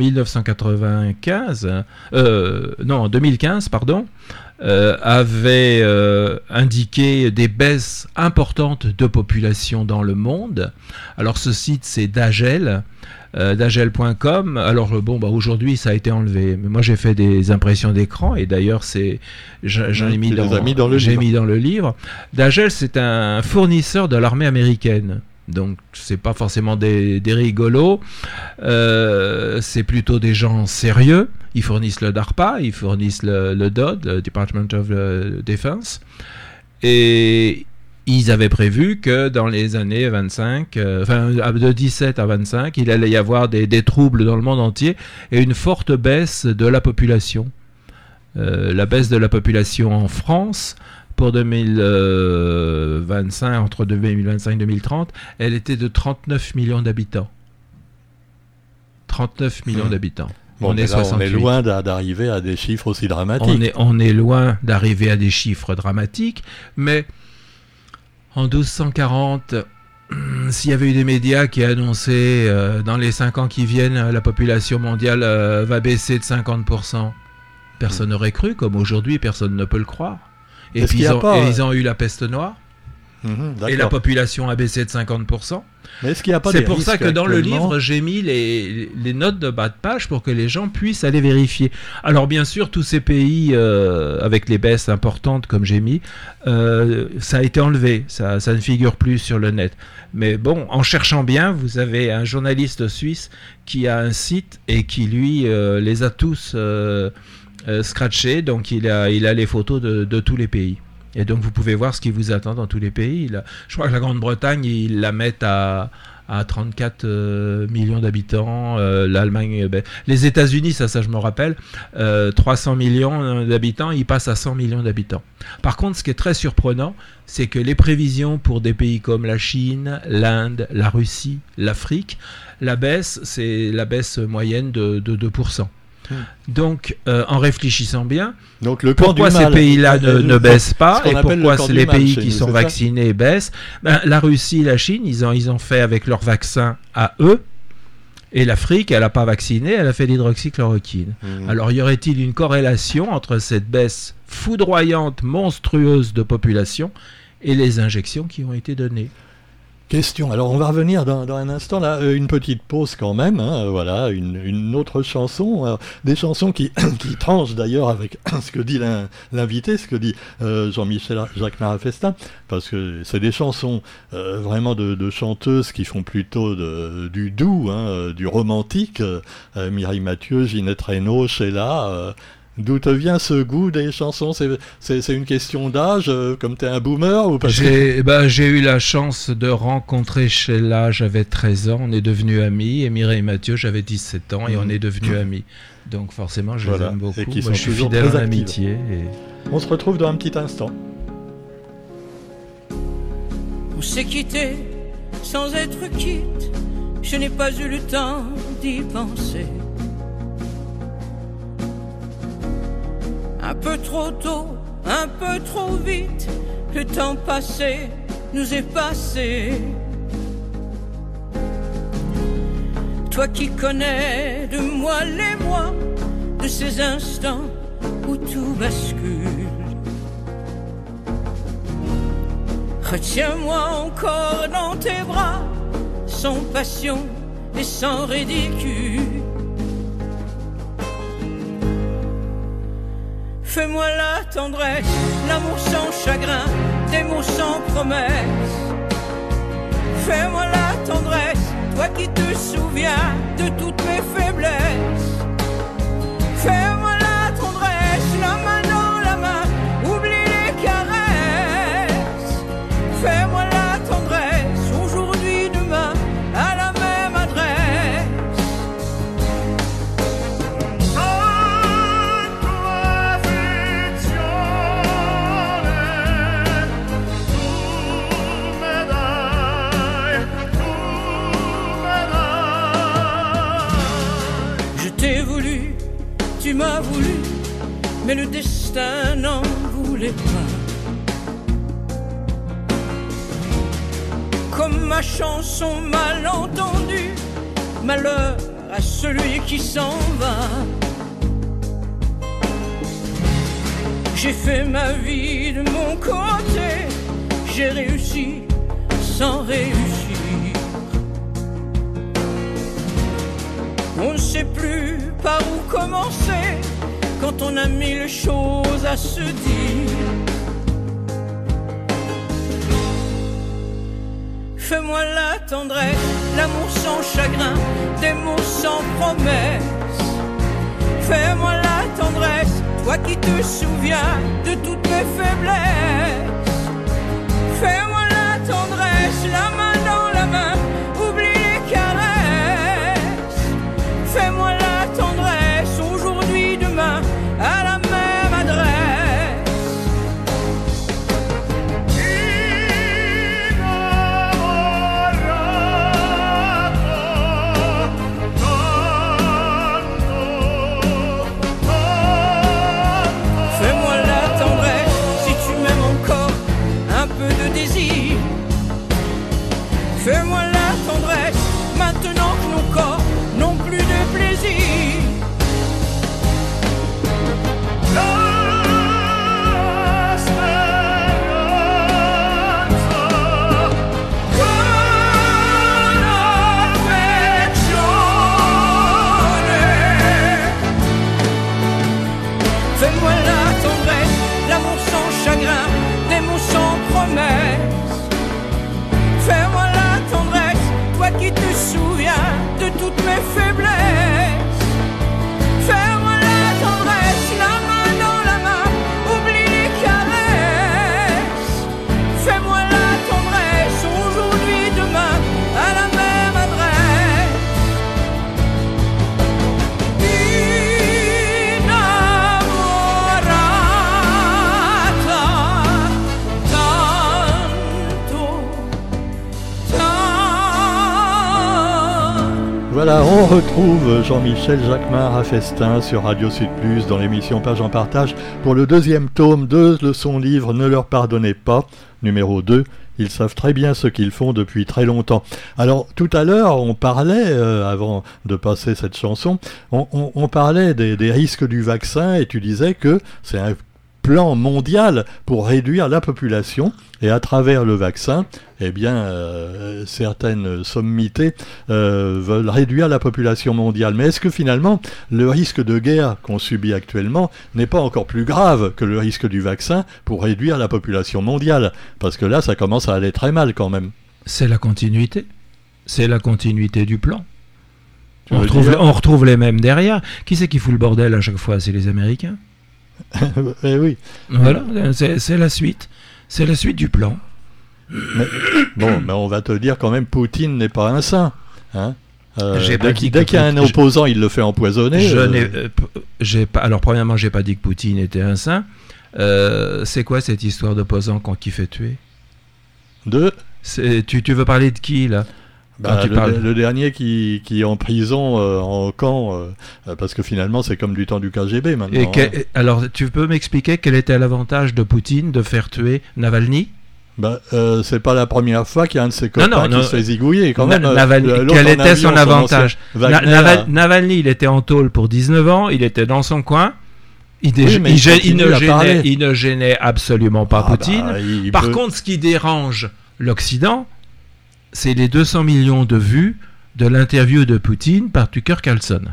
2015, pardon, avait indiqué des baisses importantes de population dans le monde. Alors ce site c'est Dagel, Dagel.com. Alors aujourd'hui ça a été enlevé, mais moi j'ai fait des impressions d'écran et d'ailleurs j'ai mis dans le livre. Dagel c'est un fournisseur de l'armée américaine. Donc c'est pas forcément des rigolos, c'est plutôt des gens sérieux. Ils fournissent le DARPA, ils fournissent le DOD, le Department of Defense, et ils avaient prévu que dans les années 25, de 17 à 25, il allait y avoir des troubles dans le monde entier et une forte baisse de la population. La baisse de la population en France pour 2025, entre 2025 et 2030, elle était de 39 millions d'habitants. 39 millions d'habitants. On est loin d'arriver à des chiffres aussi dramatiques. On est loin d'arriver à des chiffres dramatiques, mais en 1240, s'il y avait eu des médias qui annonçaient dans les 5 ans qui viennent, la population mondiale va baisser de 50%, personne n'aurait cru, comme aujourd'hui, personne ne peut le croire. Et puis ils ont eu la peste noire, et la population a baissé de 50%. Mais est-ce qu'il y a pas C'est pour ça que dans le livre, j'ai mis les notes de bas de page pour que les gens puissent aller vérifier. Alors bien sûr, tous ces pays avec les baisses importantes, comme j'ai mis, ça a été enlevé, ça ne figure plus sur le net. Mais bon, en cherchant bien, vous avez un journaliste suisse qui a un site et qui, lui, les a tous scratchés. Donc il a les photos de tous les pays. Et donc vous pouvez voir ce qui vous attend dans tous les pays. Je crois que la Grande-Bretagne, ils la mettent à 34 millions d'habitants. L'Allemagne, les États-Unis, ça je me rappelle, 300 millions d'habitants, ils passent à 100 millions d'habitants. Par contre, ce qui est très surprenant, c'est que les prévisions pour des pays comme la Chine, l'Inde, la Russie, l'Afrique, la baisse, c'est la baisse moyenne de 2%. Donc, en réfléchissant bien, pourquoi ces pays-là ne baissent pas et pourquoi les pays qui sont vaccinés baissent, la Russie, la Chine, ils ont fait avec leur vaccin à eux, et l'Afrique, elle n'a pas vacciné, elle a fait l'hydroxychloroquine. Alors, y aurait-il une corrélation entre cette baisse foudroyante, monstrueuse de population et les injections qui ont été données ? Question. Alors on va revenir dans un instant là, une petite pause quand même. Hein, voilà, une autre chanson, des chansons qui tranchent d'ailleurs avec ce que dit l'invité, ce que dit Jean-Michel Jacquemart à Festin, parce que c'est des chansons vraiment de chanteuses qui font plutôt du doux, hein, du romantique. Mireille Mathieu, Ginette Renaud, Sheila. D'où te vient ce goût des chansons ? C'est une question d'âge, comme tu es un boomer ou pas ? J'ai eu la chance de rencontrer Sheila, j'avais 13 ans, on est devenus amis, et Mireille Mathieu, j'avais 17 ans, et on est devenus amis. Donc forcément, je les aime beaucoup. Et moi, je suis fidèle en amitié. On se retrouve dans un petit instant. On s'est quitté sans être quitte, je n'ai pas eu le temps d'y penser. Un peu trop tôt, un peu trop vite, le temps passé nous est passé. Toi qui connais de moi les mois, de ces instants où tout bascule. Retiens-moi encore dans tes bras, sans passion et sans ridicule. Fais-moi la tendresse, l'amour sans chagrin, des mots sans promesse. Fais-moi la tendresse, toi qui te souviens de toutes mes faiblesses. Fais-moi la tendresse, la main dans la main, oublie les caresses. Fais-moi la tendresse, aujourd'hui, demain, à la même adresse. Tu m'as voulu, mais le destin n'en voulait pas. Comme ma chanson mal entendue, malheur à celui qui s'en va. J'ai fait ma vie de mon côté, j'ai réussi sans réussir. On ne sait plus par où commencer quand on a mille choses à se dire. Fais-moi la tendresse, l'amour sans chagrin, des mots sans promesse. Fais-moi la tendresse, toi qui te souviens de toutes mes faiblesses. Fais-moi la tendresse, la main dans la main, oublie les caresses. Fais-moi la tendresse, aujourd'hui, demain, à la même adresse. Fais-moi la tendresse, si tu m'aimes encore, un peu de désir. Fais-moi la tendresse, maintenant que nos corps n'ont plus de plaisir. Fais-moi la tendresse, l'amour sans chagrin, des mots sans promesse. Fais-moi la tendresse, toi qui te souviens de toutes mes faiblesses. Fais-moi la tendresse, la main dans la main, oublie les caresses. Fais-moi la tendresse, aujourd'hui, demain, à la même adresse. Voilà, on retrouve Jean-Michel Jacquemart à Festin sur Radio Sud Plus dans l'émission Page en Partage pour le deuxième tome de son livre Ne leur pardonnez pas, numéro 2. Ils savent très bien ce qu'ils font depuis très longtemps. Alors, tout à l'heure, on parlait, avant de passer cette chanson, on parlait des risques du vaccin et tu disais que c'est plan mondial pour réduire la population, et à travers le vaccin, certaines sommités veulent réduire la population mondiale. Mais est-ce que finalement, le risque de guerre qu'on subit actuellement n'est pas encore plus grave que le risque du vaccin pour réduire la population mondiale? Parce que là, ça commence à aller très mal quand même. C'est la continuité. C'est la continuité du plan. On on retrouve les mêmes derrière. Qui c'est qui fout le bordel à chaque fois? C'est les Américains. Eh oui. Voilà, c'est la suite. C'est la suite du plan. Mais on va te dire quand même, Poutine n'est pas un saint. Hein, dès qu'il y a un opposant, il le fait empoisonner. Alors, premièrement, j'ai pas dit que Poutine était un saint. C'est quoi cette histoire d'opposant qui fait tuer? Tu veux parler de qui, là? Le dernier qui est en prison, en camp, parce que finalement c'est comme du temps du KGB maintenant. Alors tu peux m'expliquer quel était l'avantage de Poutine de faire tuer Navalny? C'est pas la première fois qu'il y a un de ses copains qui se fait zigouiller quand même. Quel était son avantage? Navalny, il était en tôle pour 19 ans, il était dans son coin. Il ne gênait absolument pas Poutine. Par contre, ce qui dérange l'Occident, c'est les 200 millions de vues de l'interview de Poutine par Tucker Carlson.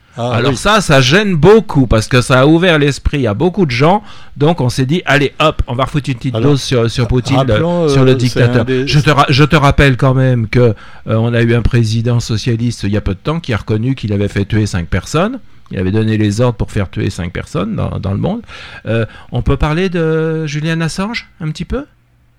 Ça gêne beaucoup parce que ça a ouvert l'esprit à beaucoup de gens. Donc on s'est dit, allez hop, on va refoutre une petite dose sur Poutine, sur le dictateur. Je te rappelle quand même que on a eu un président socialiste il y a peu de temps qui a reconnu qu'il avait fait tuer 5 personnes. Il avait donné les ordres pour faire tuer 5 personnes dans le monde. On peut parler de Julian Assange un petit peu?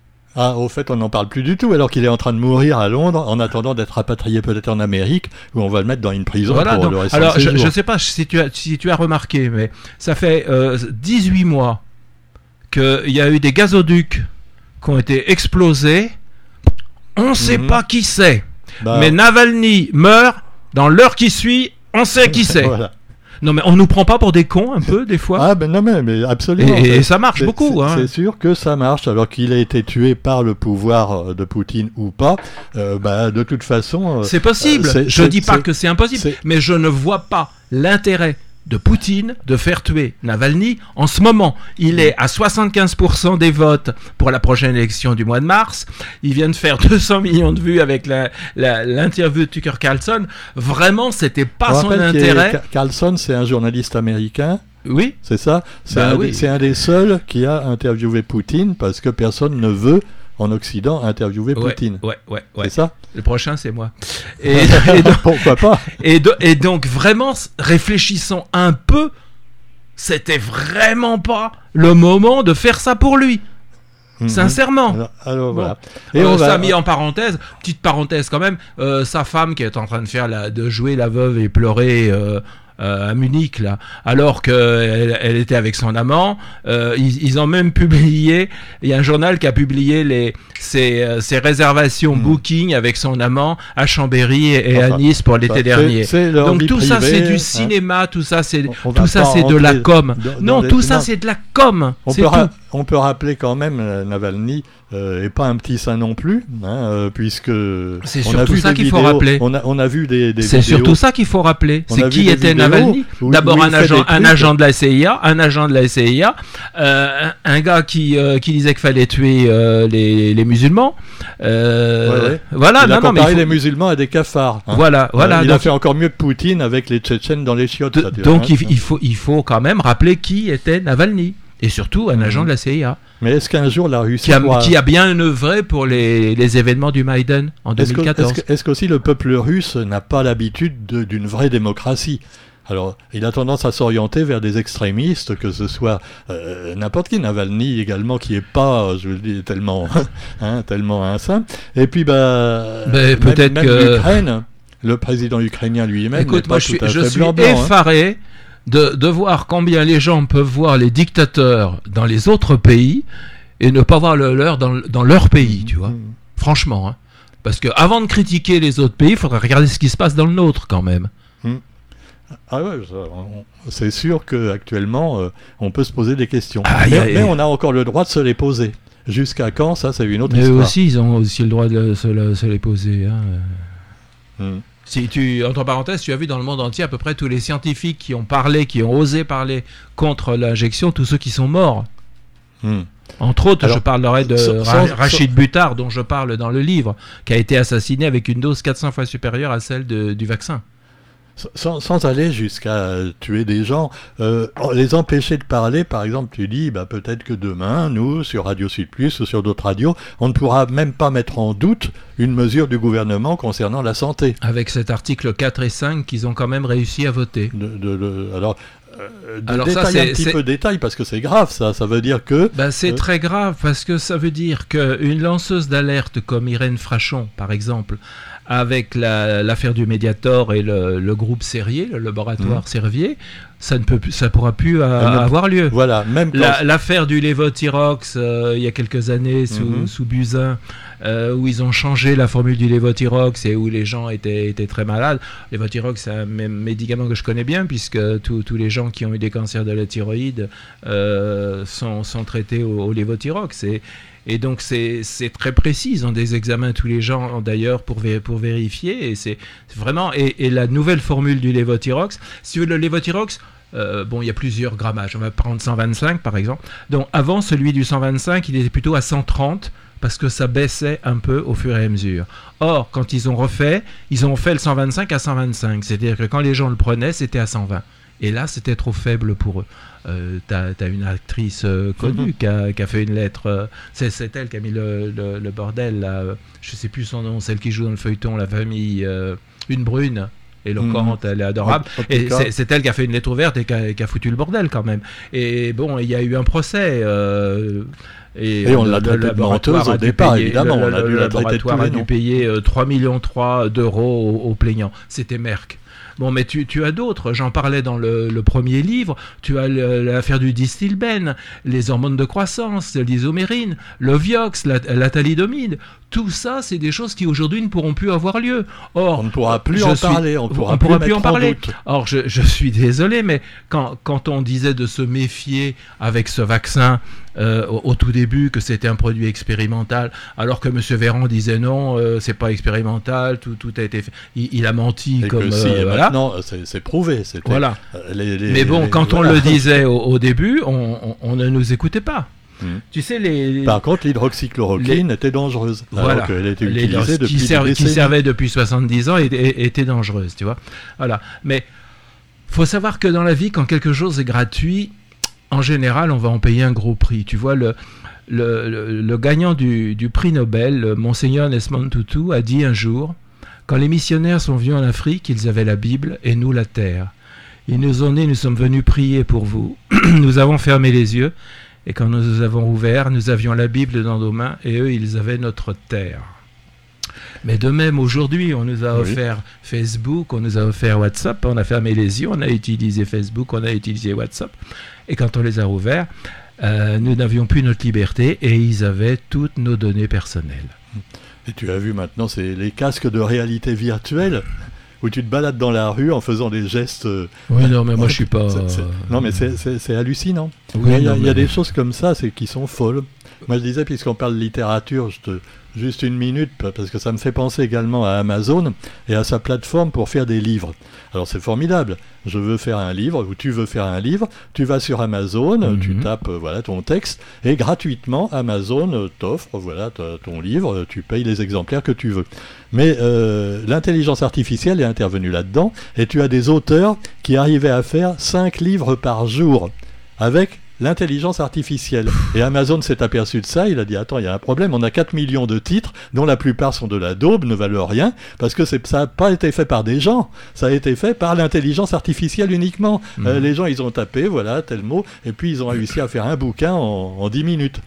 Au fait, on n'en parle plus du tout, alors qu'il est en train de mourir à Londres, en attendant d'être rapatrié peut-être en Amérique, où on va le mettre dans une prison pour le reste de ses jours. Je ne sais pas si tu as remarqué, mais ça fait 18 mois qu'il y a eu des gazoducs qui ont été explosés. On ne sait pas qui c'est. Mais Navalny meurt, dans l'heure qui suit, on sait qui c'est. Voilà. Non mais on nous prend pas pour des cons un peu des fois. Non mais absolument. Et ça marche beaucoup. C'est sûr que ça marche, alors qu'il a été tué par le pouvoir de Poutine ou pas. De toute façon. C'est possible. Je dis pas que c'est impossible, mais je ne vois pas l'intérêt de Poutine de faire tuer Navalny en ce moment. Il est à 75% des votes pour la prochaine élection du mois de mars. Il vient de faire 200 millions de vues avec l'interview de Tucker Carlson. Vraiment, c'était pas son intérêt. Carlson, c'est un journaliste américain. Oui. C'est ça. C'est un des seuls qui a interviewé Poutine parce que personne ne veut en Occident interviewer Poutine. Ouais. C'est ça? Le prochain, c'est moi. Et donc, pourquoi pas? Et donc, vraiment, réfléchissons un peu. C'était vraiment pas le moment de faire ça pour lui. Sincèrement. Alors voilà. Et on a mis en parenthèse, petite parenthèse quand même, sa femme qui est en train de jouer la veuve et pleurer à Munich là, alors qu'elle était avec son amant. Ils ont même publié, il y a un journal qui a publié ses réservations Booking avec son amant à Chambéry et à Nice pour l'été dernier. Donc tout ça c'est du cinéma, tout ça c'est de la com. C'est de la com. On peut rappeler quand même Navalny et pas un petit saint non plus, puisque c'est surtout ça qu'il faut rappeler. On a vu des c'est vidéos. Surtout ça qu'il faut rappeler. C'est qui était Navalny. D'abord un agent de la CIA, un gars qui disait qu'il fallait tuer les musulmans. Voilà. Il a comparé les musulmans à des cafards. Voilà. Il a fait encore mieux que Poutine avec les Tchétchènes dans les chiottes. Donc il faut quand même rappeler qui était Navalny. Et surtout un agent de la CIA. Mais est-ce qu'un jour la Russie qui a bien œuvré pour les événements du Maïdan en 2014. Est-ce qu'aussi le peuple russe n'a pas l'habitude d'une vraie démocratie? Alors, il a tendance à s'orienter vers des extrémistes, que ce soit n'importe qui, Navalny également, qui est pas, je veux dire, tellement un saint. Et puis, peut-être même l'Ukraine, le président ukrainien lui-même. Écoute, moi, je suis effaré de voir combien les gens peuvent voir les dictateurs dans les autres pays et ne pas voir le leur dans leur pays, tu vois. Franchement, parce que avant de critiquer les autres pays, il faudrait regarder ce qui se passe dans le nôtre quand même. C'est sûr qu'actuellement, on peut se poser des questions. Mais on a encore le droit de se les poser. Jusqu'à quand, ça, c'est une autre histoire. Mais aussi, ils ont aussi le droit de se les poser. Si entre parenthèses, tu as vu dans le monde entier à peu près tous les scientifiques qui ont osé parler contre l'injection, tous ceux qui sont morts. Entre autres, Alors, je parlerai de Rachid Buttar, dont je parle dans le livre, qui a été assassiné avec une dose 400 fois supérieure à celle du vaccin. Sans aller jusqu'à tuer des gens, les empêcher de parler, par exemple, tu dis, peut-être que demain, nous, sur Radio Sud Plus ou sur d'autres radios, on ne pourra même pas mettre en doute une mesure du gouvernement concernant la santé. Avec cet article 4 et 5 qu'ils ont quand même réussi à voter. Alors détail, parce que c'est grave, ça veut dire que... c'est très grave, parce que ça veut dire qu'une lanceuse d'alerte comme Irène Frachon, par exemple, avec l'affaire du Mediator et le groupe Servier, le laboratoire Servier, ça pourra plus avoir lieu. Voilà, même l'affaire du Levothyrox il y a quelques années sous Buzyn, où ils ont changé la formule du Levothyrox et où les gens étaient très malades. Levothyrox, c'est un médicament que je connais bien, puisque tous les gens qui ont eu des cancers de la thyroïde sont traités au Levothyrox. Et donc c'est très précis, ils ont des examens tous les gens d'ailleurs pour vérifier, et c'est vraiment, et la nouvelle formule du Levothyrox, si tu veux, le Levothyrox, il y a plusieurs grammages, on va prendre 125 par exemple, donc avant celui du 125 il était plutôt à 130, parce que ça baissait un peu au fur et à mesure. Or, quand ils ont fait le 125 à 125, c'est-à-dire que quand les gens le prenaient, c'était à 120. Et là, c'était trop faible pour eux. T'as une actrice connue qui a fait une lettre. C'est elle qui a mis le bordel, là. Je sais plus son nom, celle qui joue dans le feuilleton, la famille, une brune. Éloquente, elle est adorable. Et c'est elle qui a fait une lettre ouverte et qui a foutu le bordel quand même. Et bon, il y a eu un procès. Et on l'a traité de menteuse au départ, évidemment. Le laboratoire a dû payer 3,3 millions d'euros aux plaignants. C'était Merck. Bon, mais tu as d'autres. J'en parlais dans le premier livre. Tu as l'affaire du Distilbène, les hormones de croissance, l'isomérine, le Vioxx, la thalidomide. Tout ça, c'est des choses qui aujourd'hui ne pourront plus avoir lieu. Or, on ne pourra plus en parler. On pourra plus en parler. Or, je suis désolé, mais quand on disait de se méfier avec ce vaccin au tout début, que c'était un produit expérimental, alors que M. Véran disait non, c'est pas expérimental, tout a été fait. Il a menti. Et comme voilà. Maintenant, c'est prouvé. Voilà. Mais bon, quand on le disait au début, on ne nous écoutait pas. Tu sais, Par contre, l'hydroxychloroquine était dangereuse. Voilà. Elle était utilisée qui servait depuis 70 ans était dangereuse, tu vois. Voilà. Mais faut savoir que dans la vie, quand quelque chose est gratuit, en général, on va en payer un gros prix. Tu vois, le gagnant du prix Nobel, Monseigneur Desmond Tutu, a dit un jour: quand les missionnaires sont venus en Afrique, ils avaient la Bible et nous la terre. Ils nous ont dit: nous sommes venus prier pour vous. Nous avons fermé les yeux. Et quand nous avons ouvert, nous avions la Bible dans nos mains et eux, ils avaient notre terre. Mais de même, aujourd'hui, on nous a offert Facebook, on nous a offert WhatsApp, on a fermé les yeux, on a utilisé Facebook, on a utilisé WhatsApp. Et quand on les a ouverts, nous n'avions plus notre liberté et ils avaient toutes nos données personnelles. Et tu as vu maintenant, c'est les casques de réalité virtuelle où tu te balades dans la rue en faisant des gestes... Oui, non, mais moi, je suis pas... Non, mais c'est hallucinant. Oui, il y a des choses comme ça qui sont folles. Moi, je disais, puisqu'on parle de littérature, juste une minute, parce que ça me fait penser également à Amazon et à sa plateforme pour faire des livres. Alors, c'est formidable. Je veux faire un livre, ou tu veux faire un livre, tu vas sur Amazon, tu tapes ton texte, et gratuitement, Amazon t'offre ton livre, tu payes les exemplaires que tu veux. Mais l'intelligence artificielle est intervenue là-dedans, et tu as des auteurs qui arrivaient à faire 5 livres par jour, avec l'intelligence artificielle. Et Amazon s'est aperçu de ça, il a dit: attends, il y a un problème, on a 4 millions de titres, dont la plupart sont de la daube, ne valent rien, parce que ça n'a pas été fait par des gens, ça a été fait par l'intelligence artificielle uniquement. Les gens, ils ont tapé, tel mot, et puis ils ont réussi à faire un bouquin en 10 minutes.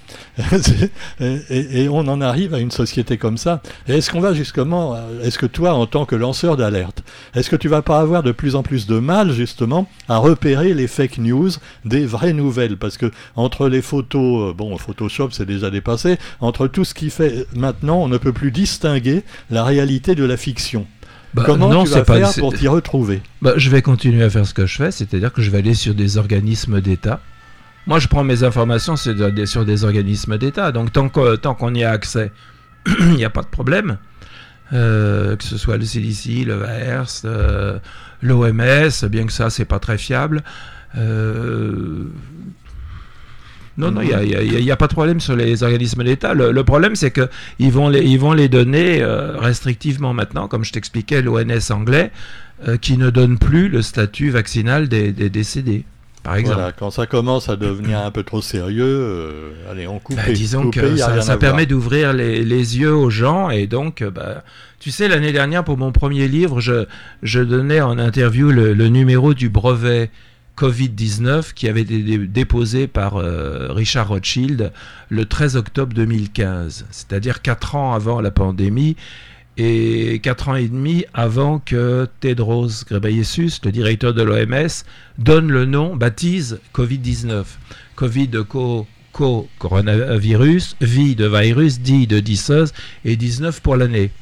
et on en arrive à une société comme ça. Et est-ce qu'on va justement, est-ce que toi, en tant que lanceur d'alerte, est-ce que tu vas pas avoir de plus en plus de mal, justement, à repérer les fake news des vraies nouvelles? Parce que entre les photos, Photoshop c'est déjà dépassé, entre tout ce qui fait maintenant, on ne peut plus distinguer la réalité de la fiction. Comment tu vas faire pour t'y retrouver? Je vais continuer à faire ce que je fais, c'est-à-dire que je vais aller sur des organismes d'État. Moi, je prends mes informations sur des organismes d'État, donc tant qu'on y a accès, il n'y a pas de problème. Que ce soit le CDC, le VAERS, l'OMS, bien que ça, c'est pas très fiable. Non, il n'y a pas de problème sur les organismes d'État. Le problème, c'est qu'ils vont les donner restrictivement maintenant, comme je t'expliquais, l'ONS anglais, qui ne donne plus le statut vaccinal des décédés, par exemple. Voilà, quand ça commence à devenir un peu trop sérieux, allez, on coupe. Disons que ça permet d'ouvrir les yeux aux gens, et donc, tu sais, l'année dernière, pour mon premier livre, je donnais en interview le numéro du brevet Covid-19 qui avait été déposé par Richard Rothschild le 13 octobre 2015, c'est-à-dire 4 ans avant la pandémie et 4 ans et demi avant que Tedros Ghebreyesus, le directeur de l'OMS, donne le nom, baptise Covid-19. Covid de coronavirus, vie de virus, di de disseuse et 19 pour l'année.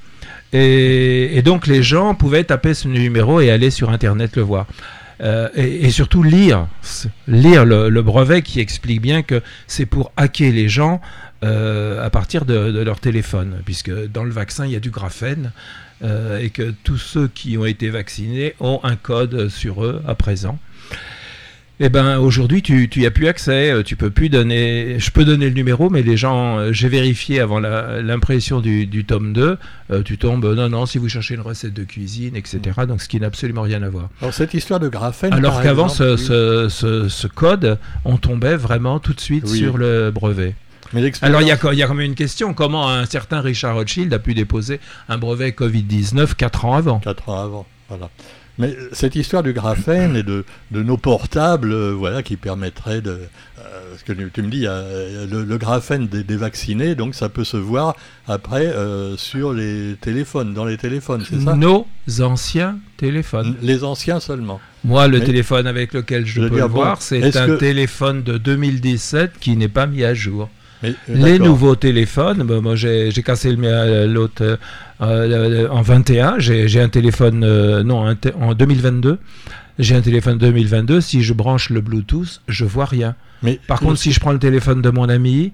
Et donc les gens pouvaient taper ce numéro et aller sur Internet le voir. Et surtout lire le brevet qui explique bien que c'est pour hacker les gens à partir de leur téléphone, puisque dans le vaccin il y a du graphène et que tous ceux qui ont été vaccinés ont un code sur eux à présent. Eh ben aujourd'hui tu y as plus accès, tu peux plus donner. Je peux donner le numéro, mais les gens, j'ai vérifié avant l'impression du tome 2, tu tombes non, si vous cherchez une recette de cuisine, etc. Donc ce qui n'a absolument rien à voir. Alors cette histoire de graphène. Alors qu'avant ce code, on tombait vraiment tout de suite sur le brevet. Mais alors il y a quand même une question, comment un certain Richard Rothschild a pu déposer un brevet Covid-19 4 ans avant ? 4 ans avant, voilà. Mais cette histoire du graphène et de nos portables, voilà, qui permettrait de... parce que tu me dis, le graphène des vaccinés, donc ça peut se voir après sur les téléphones, dans les téléphones, c'est ça ? Nos anciens téléphones. Les anciens seulement. Moi, le téléphone avec lequel je peux le voir, c'est un téléphone de 2017 qui n'est pas mis à jour. Mais, les nouveaux téléphones, moi j'ai cassé l'autre en 21, j'ai un téléphone en 2022, j'ai un téléphone 2022, si je branche le Bluetooth, je vois rien. Mais par contre, si je prends le téléphone de mon ami,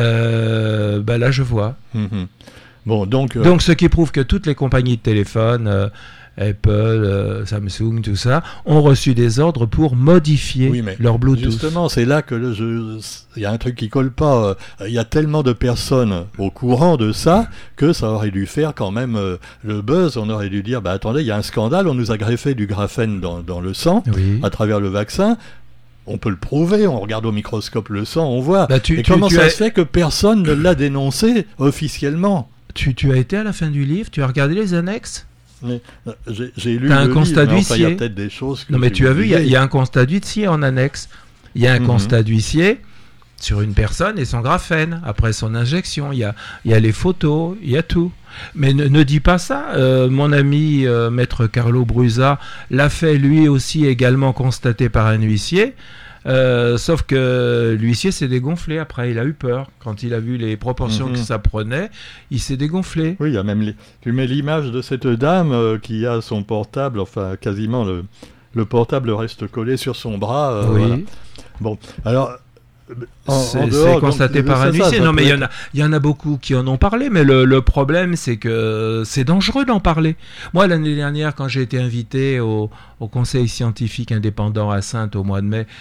là je vois. Bon, donc ce qui prouve que toutes les compagnies de téléphone, Apple, Samsung, tout ça, ont reçu des ordres pour modifier leur Bluetooth. Justement, c'est là que il y a un truc qui colle pas. Il y a tellement de personnes au courant de ça que ça aurait dû faire quand même le buzz. On aurait dû dire, attendez, il y a un scandale, on nous a greffé du graphène dans le sang à travers le vaccin. On peut le prouver, on regarde au microscope le sang, on voit. Et comment ça se fait que personne ne l'a dénoncé officiellement ? Tu as été à la fin du livre, tu as regardé les annexes ? Mais j'ai lu un constat d'huissier. Il y a peut-être des choses que... Non, mais tu as vu, il y a un constat d'huissier en annexe. Il y a un constat d'huissier sur une personne et son graphène, après son injection. Il y a les photos, il y a tout. Mais ne dis pas ça. Mon ami maître Carlo Brusa l'a fait lui aussi également constaté par un huissier. Sauf que l'huissier s'est dégonflé après, il a eu peur. Quand il a vu les proportions que ça prenait, il s'est dégonflé. Oui, il y a même tu mets l'image de cette dame qui a son portable, enfin quasiment le portable reste collé sur son bras. Oui. Voilà. Bon, alors... c'est constaté par un huissier. Non, mais il y en a beaucoup qui en ont parlé, mais le problème, c'est que c'est dangereux d'en parler. Moi, l'année dernière, quand j'ai été invité au Conseil scientifique indépendant à Saintes au mois de mai,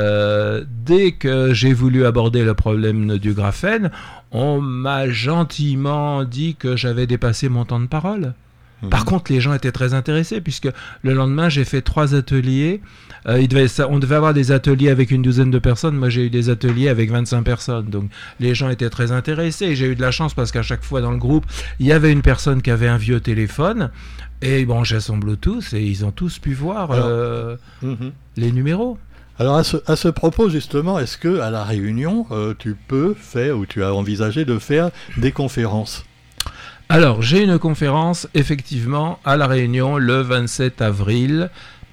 dès que j'ai voulu aborder le problème du graphène, on m'a gentiment dit que j'avais dépassé mon temps de parole. Par contre, les gens étaient très intéressés, puisque le lendemain, j'ai fait 3 ateliers. On devait avoir des ateliers avec une douzaine de personnes. Moi, j'ai eu des ateliers avec 25 personnes. Donc, les gens étaient très intéressés. Et j'ai eu de la chance parce qu'à chaque fois dans le groupe, il y avait une personne qui avait un vieux téléphone et branchait son Bluetooth et ils ont tous pu voir les numéros. Alors, à ce propos, justement, est-ce qu'à La Réunion, tu peux faire ou tu as envisagé de faire des conférences ? Alors, j'ai une conférence, effectivement, à La Réunion, le 27 avril,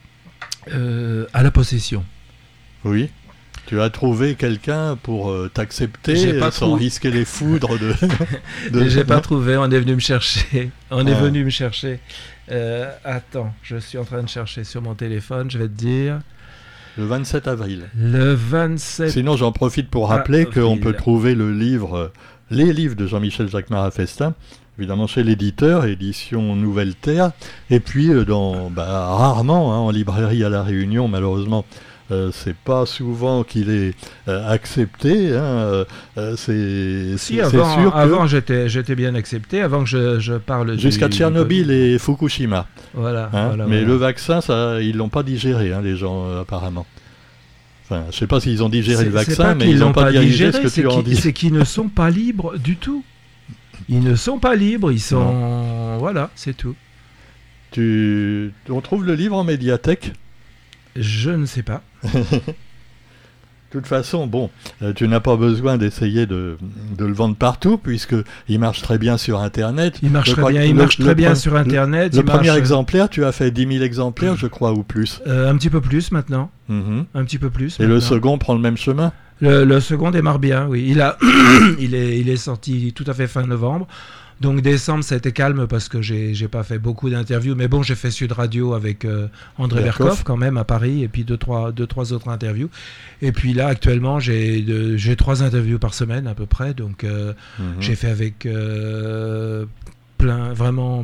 à la Possession. Oui. Tu as trouvé quelqu'un pour t'accepter sans risquer les foudres de... J'ai pas trouvé, on est venu me chercher. Venu me chercher. Attends, je suis en train de chercher sur mon téléphone, je vais te dire... Le 27 avril. Le 27... Sinon, j'en profite pour rappeler qu'on peut trouver les livres de Jean-Michel Jacquemart Festin, évidemment chez l'éditeur, édition Nouvelle Terre, et puis rarement en librairie à La Réunion, malheureusement, c'est pas souvent qu'il est accepté. Hein, c'est sûr que... Avant j'étais bien accepté, avant que je parle jusqu'à Tchernobyl et Fukushima. Voilà, hein, voilà. Mais le vaccin, ça, ils l'ont pas digéré, hein, les gens, apparemment. Enfin, je sais pas s'ils ont digéré le vaccin, mais ils n'ont pas digéré ce que tu en dis. C'est qu'ils ne sont pas libres du tout. Ils ne sont pas libres, ils sont... Non. Voilà, c'est tout. On trouve le livre en médiathèque ? Je ne sais pas. De toute façon, bon, tu n'as pas besoin d'essayer de le vendre partout, puisqu'il marche très bien sur Internet. Il marche très bien sur Internet. Le premier exemplaire, tu as fait 10 000 exemplaires, je crois, ou plus. Un petit peu plus maintenant. Mm-hmm. Un petit peu plus. Et maintenant. Le second prend le même chemin ? Le second démarre bien, oui. Il est sorti tout à fait fin novembre. Donc décembre, ça a été calme parce que j'ai pas fait beaucoup d'interviews. Mais bon, j'ai fait Sud Radio avec André Berkoff quand même à Paris, et puis deux, trois autres interviews. Et puis là, actuellement, j'ai 3 interviews par semaine à peu près. Donc j'ai fait avec plein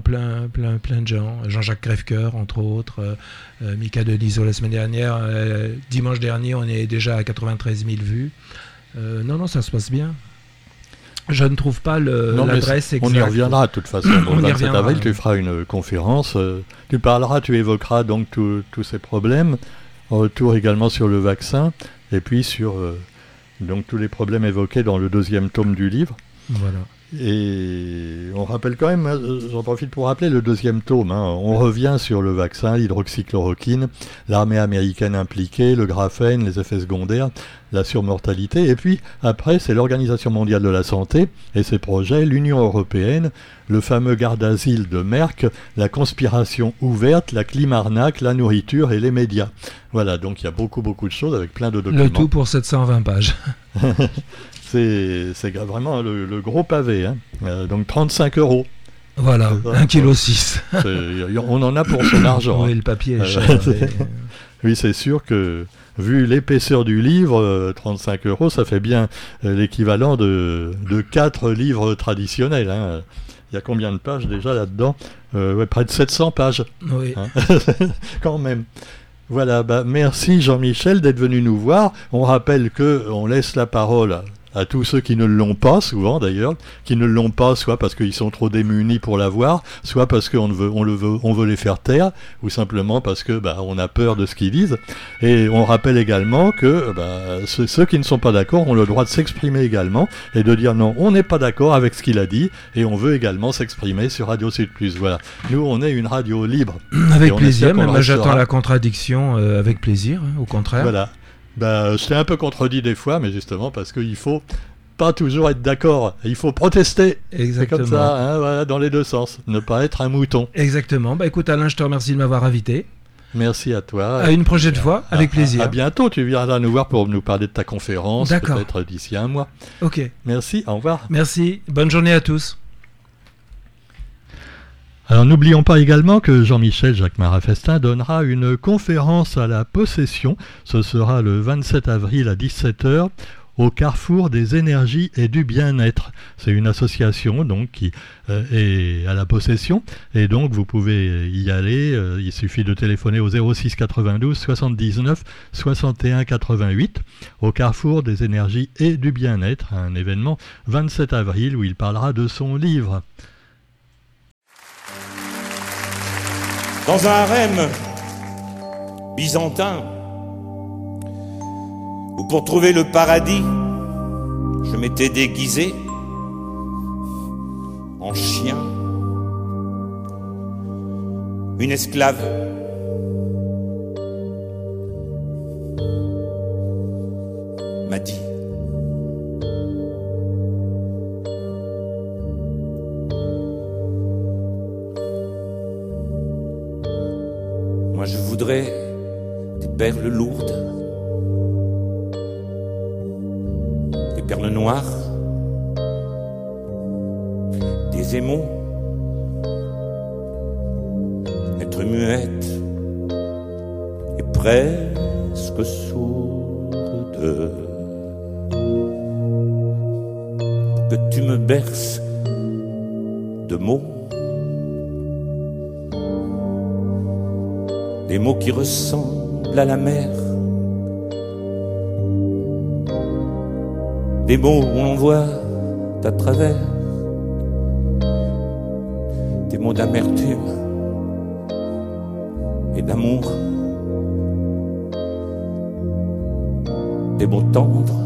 de gens. Jean-Jacques Crèvecoeur, entre autres. Mika Denisot la semaine dernière. Dimanche dernier, on est déjà à 93 000 vues. Non, ça se passe bien. Je ne trouve pas l'adresse exacte. On y reviendra de toute façon. Le 27 avril, tu feras une conférence. Tu parleras, tu évoqueras donc tous ces problèmes. Retour également sur le vaccin. Et puis sur donc tous les problèmes évoqués dans le 2e tome du livre. Voilà. Et on rappelle quand même, j'en profite pour rappeler le 2e tome. Hein, on revient sur le vaccin, l'hydroxychloroquine, l'armée américaine impliquée, le graphène, les effets secondaires, la surmortalité. Et puis après, c'est l'Organisation mondiale de la santé et ses projets, l'Union européenne, le fameux garde asile de Merck, la conspiration ouverte, la climarnaque, la nourriture et les médias. Voilà, donc il y a beaucoup de choses avec plein de documents. Le tout pour 720 pages. C'est vraiment le gros pavé, hein. Donc 35 €. Voilà, 1,6 kg. On en a pour son argent. Oui, hein. Le papier est cher. Oui, c'est sûr que, vu l'épaisseur du livre, 35 €, ça fait bien l'équivalent de 4 livres traditionnels. Hein. Il y a combien de pages déjà là-dedans ? Près de 700 pages. Oui. Hein. Quand même. Voilà, merci Jean-Michel d'être venu nous voir. On rappelle qu'on laisse la parole à tous ceux qui ne l'ont pas, souvent d'ailleurs, qui ne l'ont pas, soit parce qu'ils sont trop démunis pour l'avoir, soit parce qu'on veut les faire taire, ou simplement parce que on a peur de ce qu'ils disent. Et on rappelle également que ceux qui ne sont pas d'accord ont le droit de s'exprimer également, et de dire non, on n'est pas d'accord avec ce qu'il a dit, et on veut également s'exprimer sur Radio Sud Plus. Voilà. Nous, on est une radio libre. Avec plaisir, mais moi j'attends la contradiction avec plaisir, hein, au contraire. Voilà. Je t'ai un peu contredit des fois, mais justement parce qu'il faut pas toujours être d'accord. Il faut protester. Exactement. C'est comme ça, hein, voilà, dans les deux sens. Ne pas être un mouton. Exactement. Écoute Alain, je te remercie de m'avoir invité. Merci à toi. À une prochaine fois, avec plaisir. À bientôt. Tu viendras nous voir pour nous parler de ta conférence. D'accord. Peut-être d'ici un mois. Ok. Merci. Au revoir. Merci. Bonne journée à tous. Alors n'oublions pas également que Jean-Michel Jacquemart-Festin donnera une conférence à la Possession. Ce sera le 27 avril à 17h au Carrefour des énergies et du bien-être. C'est une association donc qui est à la Possession et donc vous pouvez y aller. Il suffit de téléphoner au 06 92 79 61 88 au Carrefour des énergies et du bien-être. Un événement 27 avril où il parlera de son livre. Dans un harem byzantin, où pour trouver le paradis, je m'étais déguisé en chien, une esclave m'a dit: moi je voudrais des perles lourdes, des perles noires, des émaux, être muette et presque sourde, que tu me berces de mots, des mots qui ressemblent à la mer des mots où l'on voit à travers, des mots d'amertume et d'amour, des mots tendres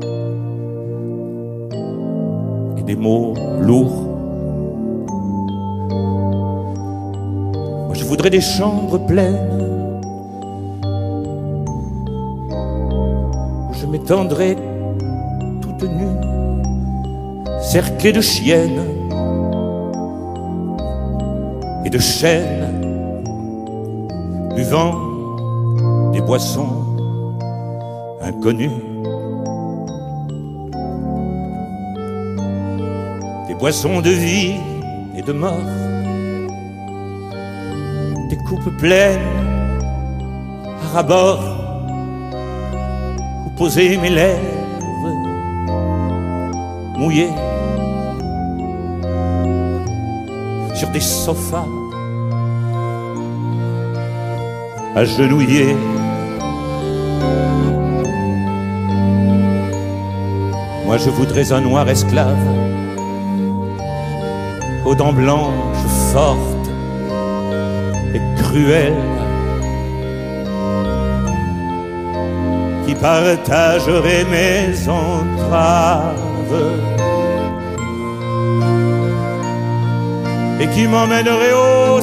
et des mots lourds. Moi je voudrais des chambres pleines où je m'étendrais toute nue, cerclée de chiennes et de chênes, buvant des boissons inconnues, des boissons de vie et de mort, des coupes pleines à ras-bord où poser mes lèvres mouillées sur des sofas agenouillés. Moi je voudrais un noir esclave aux dents blanches fortes et cruelles, qui partagerait mes entraves et qui m'emmènerait au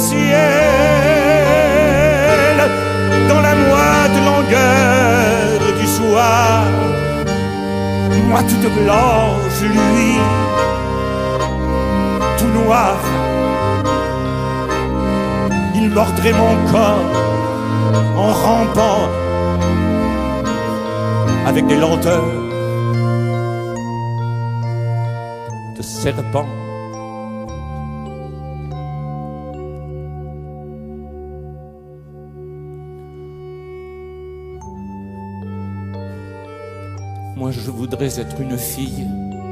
ciel dans la moite longueur du soir. Moi toute blanche, lui tout noir. Il mordrait mon corps en rampant avec des lenteurs de serpent. Moi je voudrais être une fille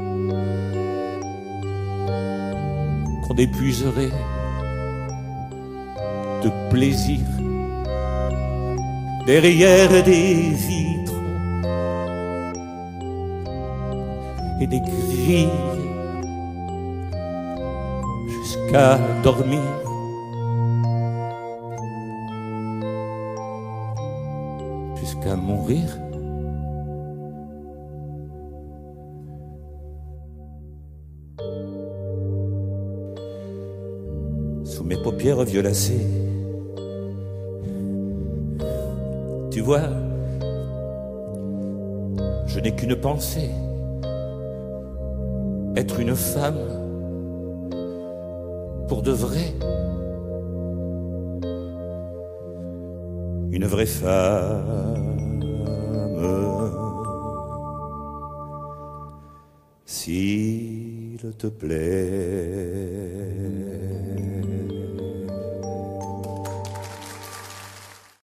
qu'on épuiserait de plaisir derrière des vitres et des grilles jusqu'à dormir. Jusqu'à mourir. Sous mes paupières violacées, tu vois, je n'ai qu'une pensée, être une femme pour de vrai, une vraie femme, s'il te plaît.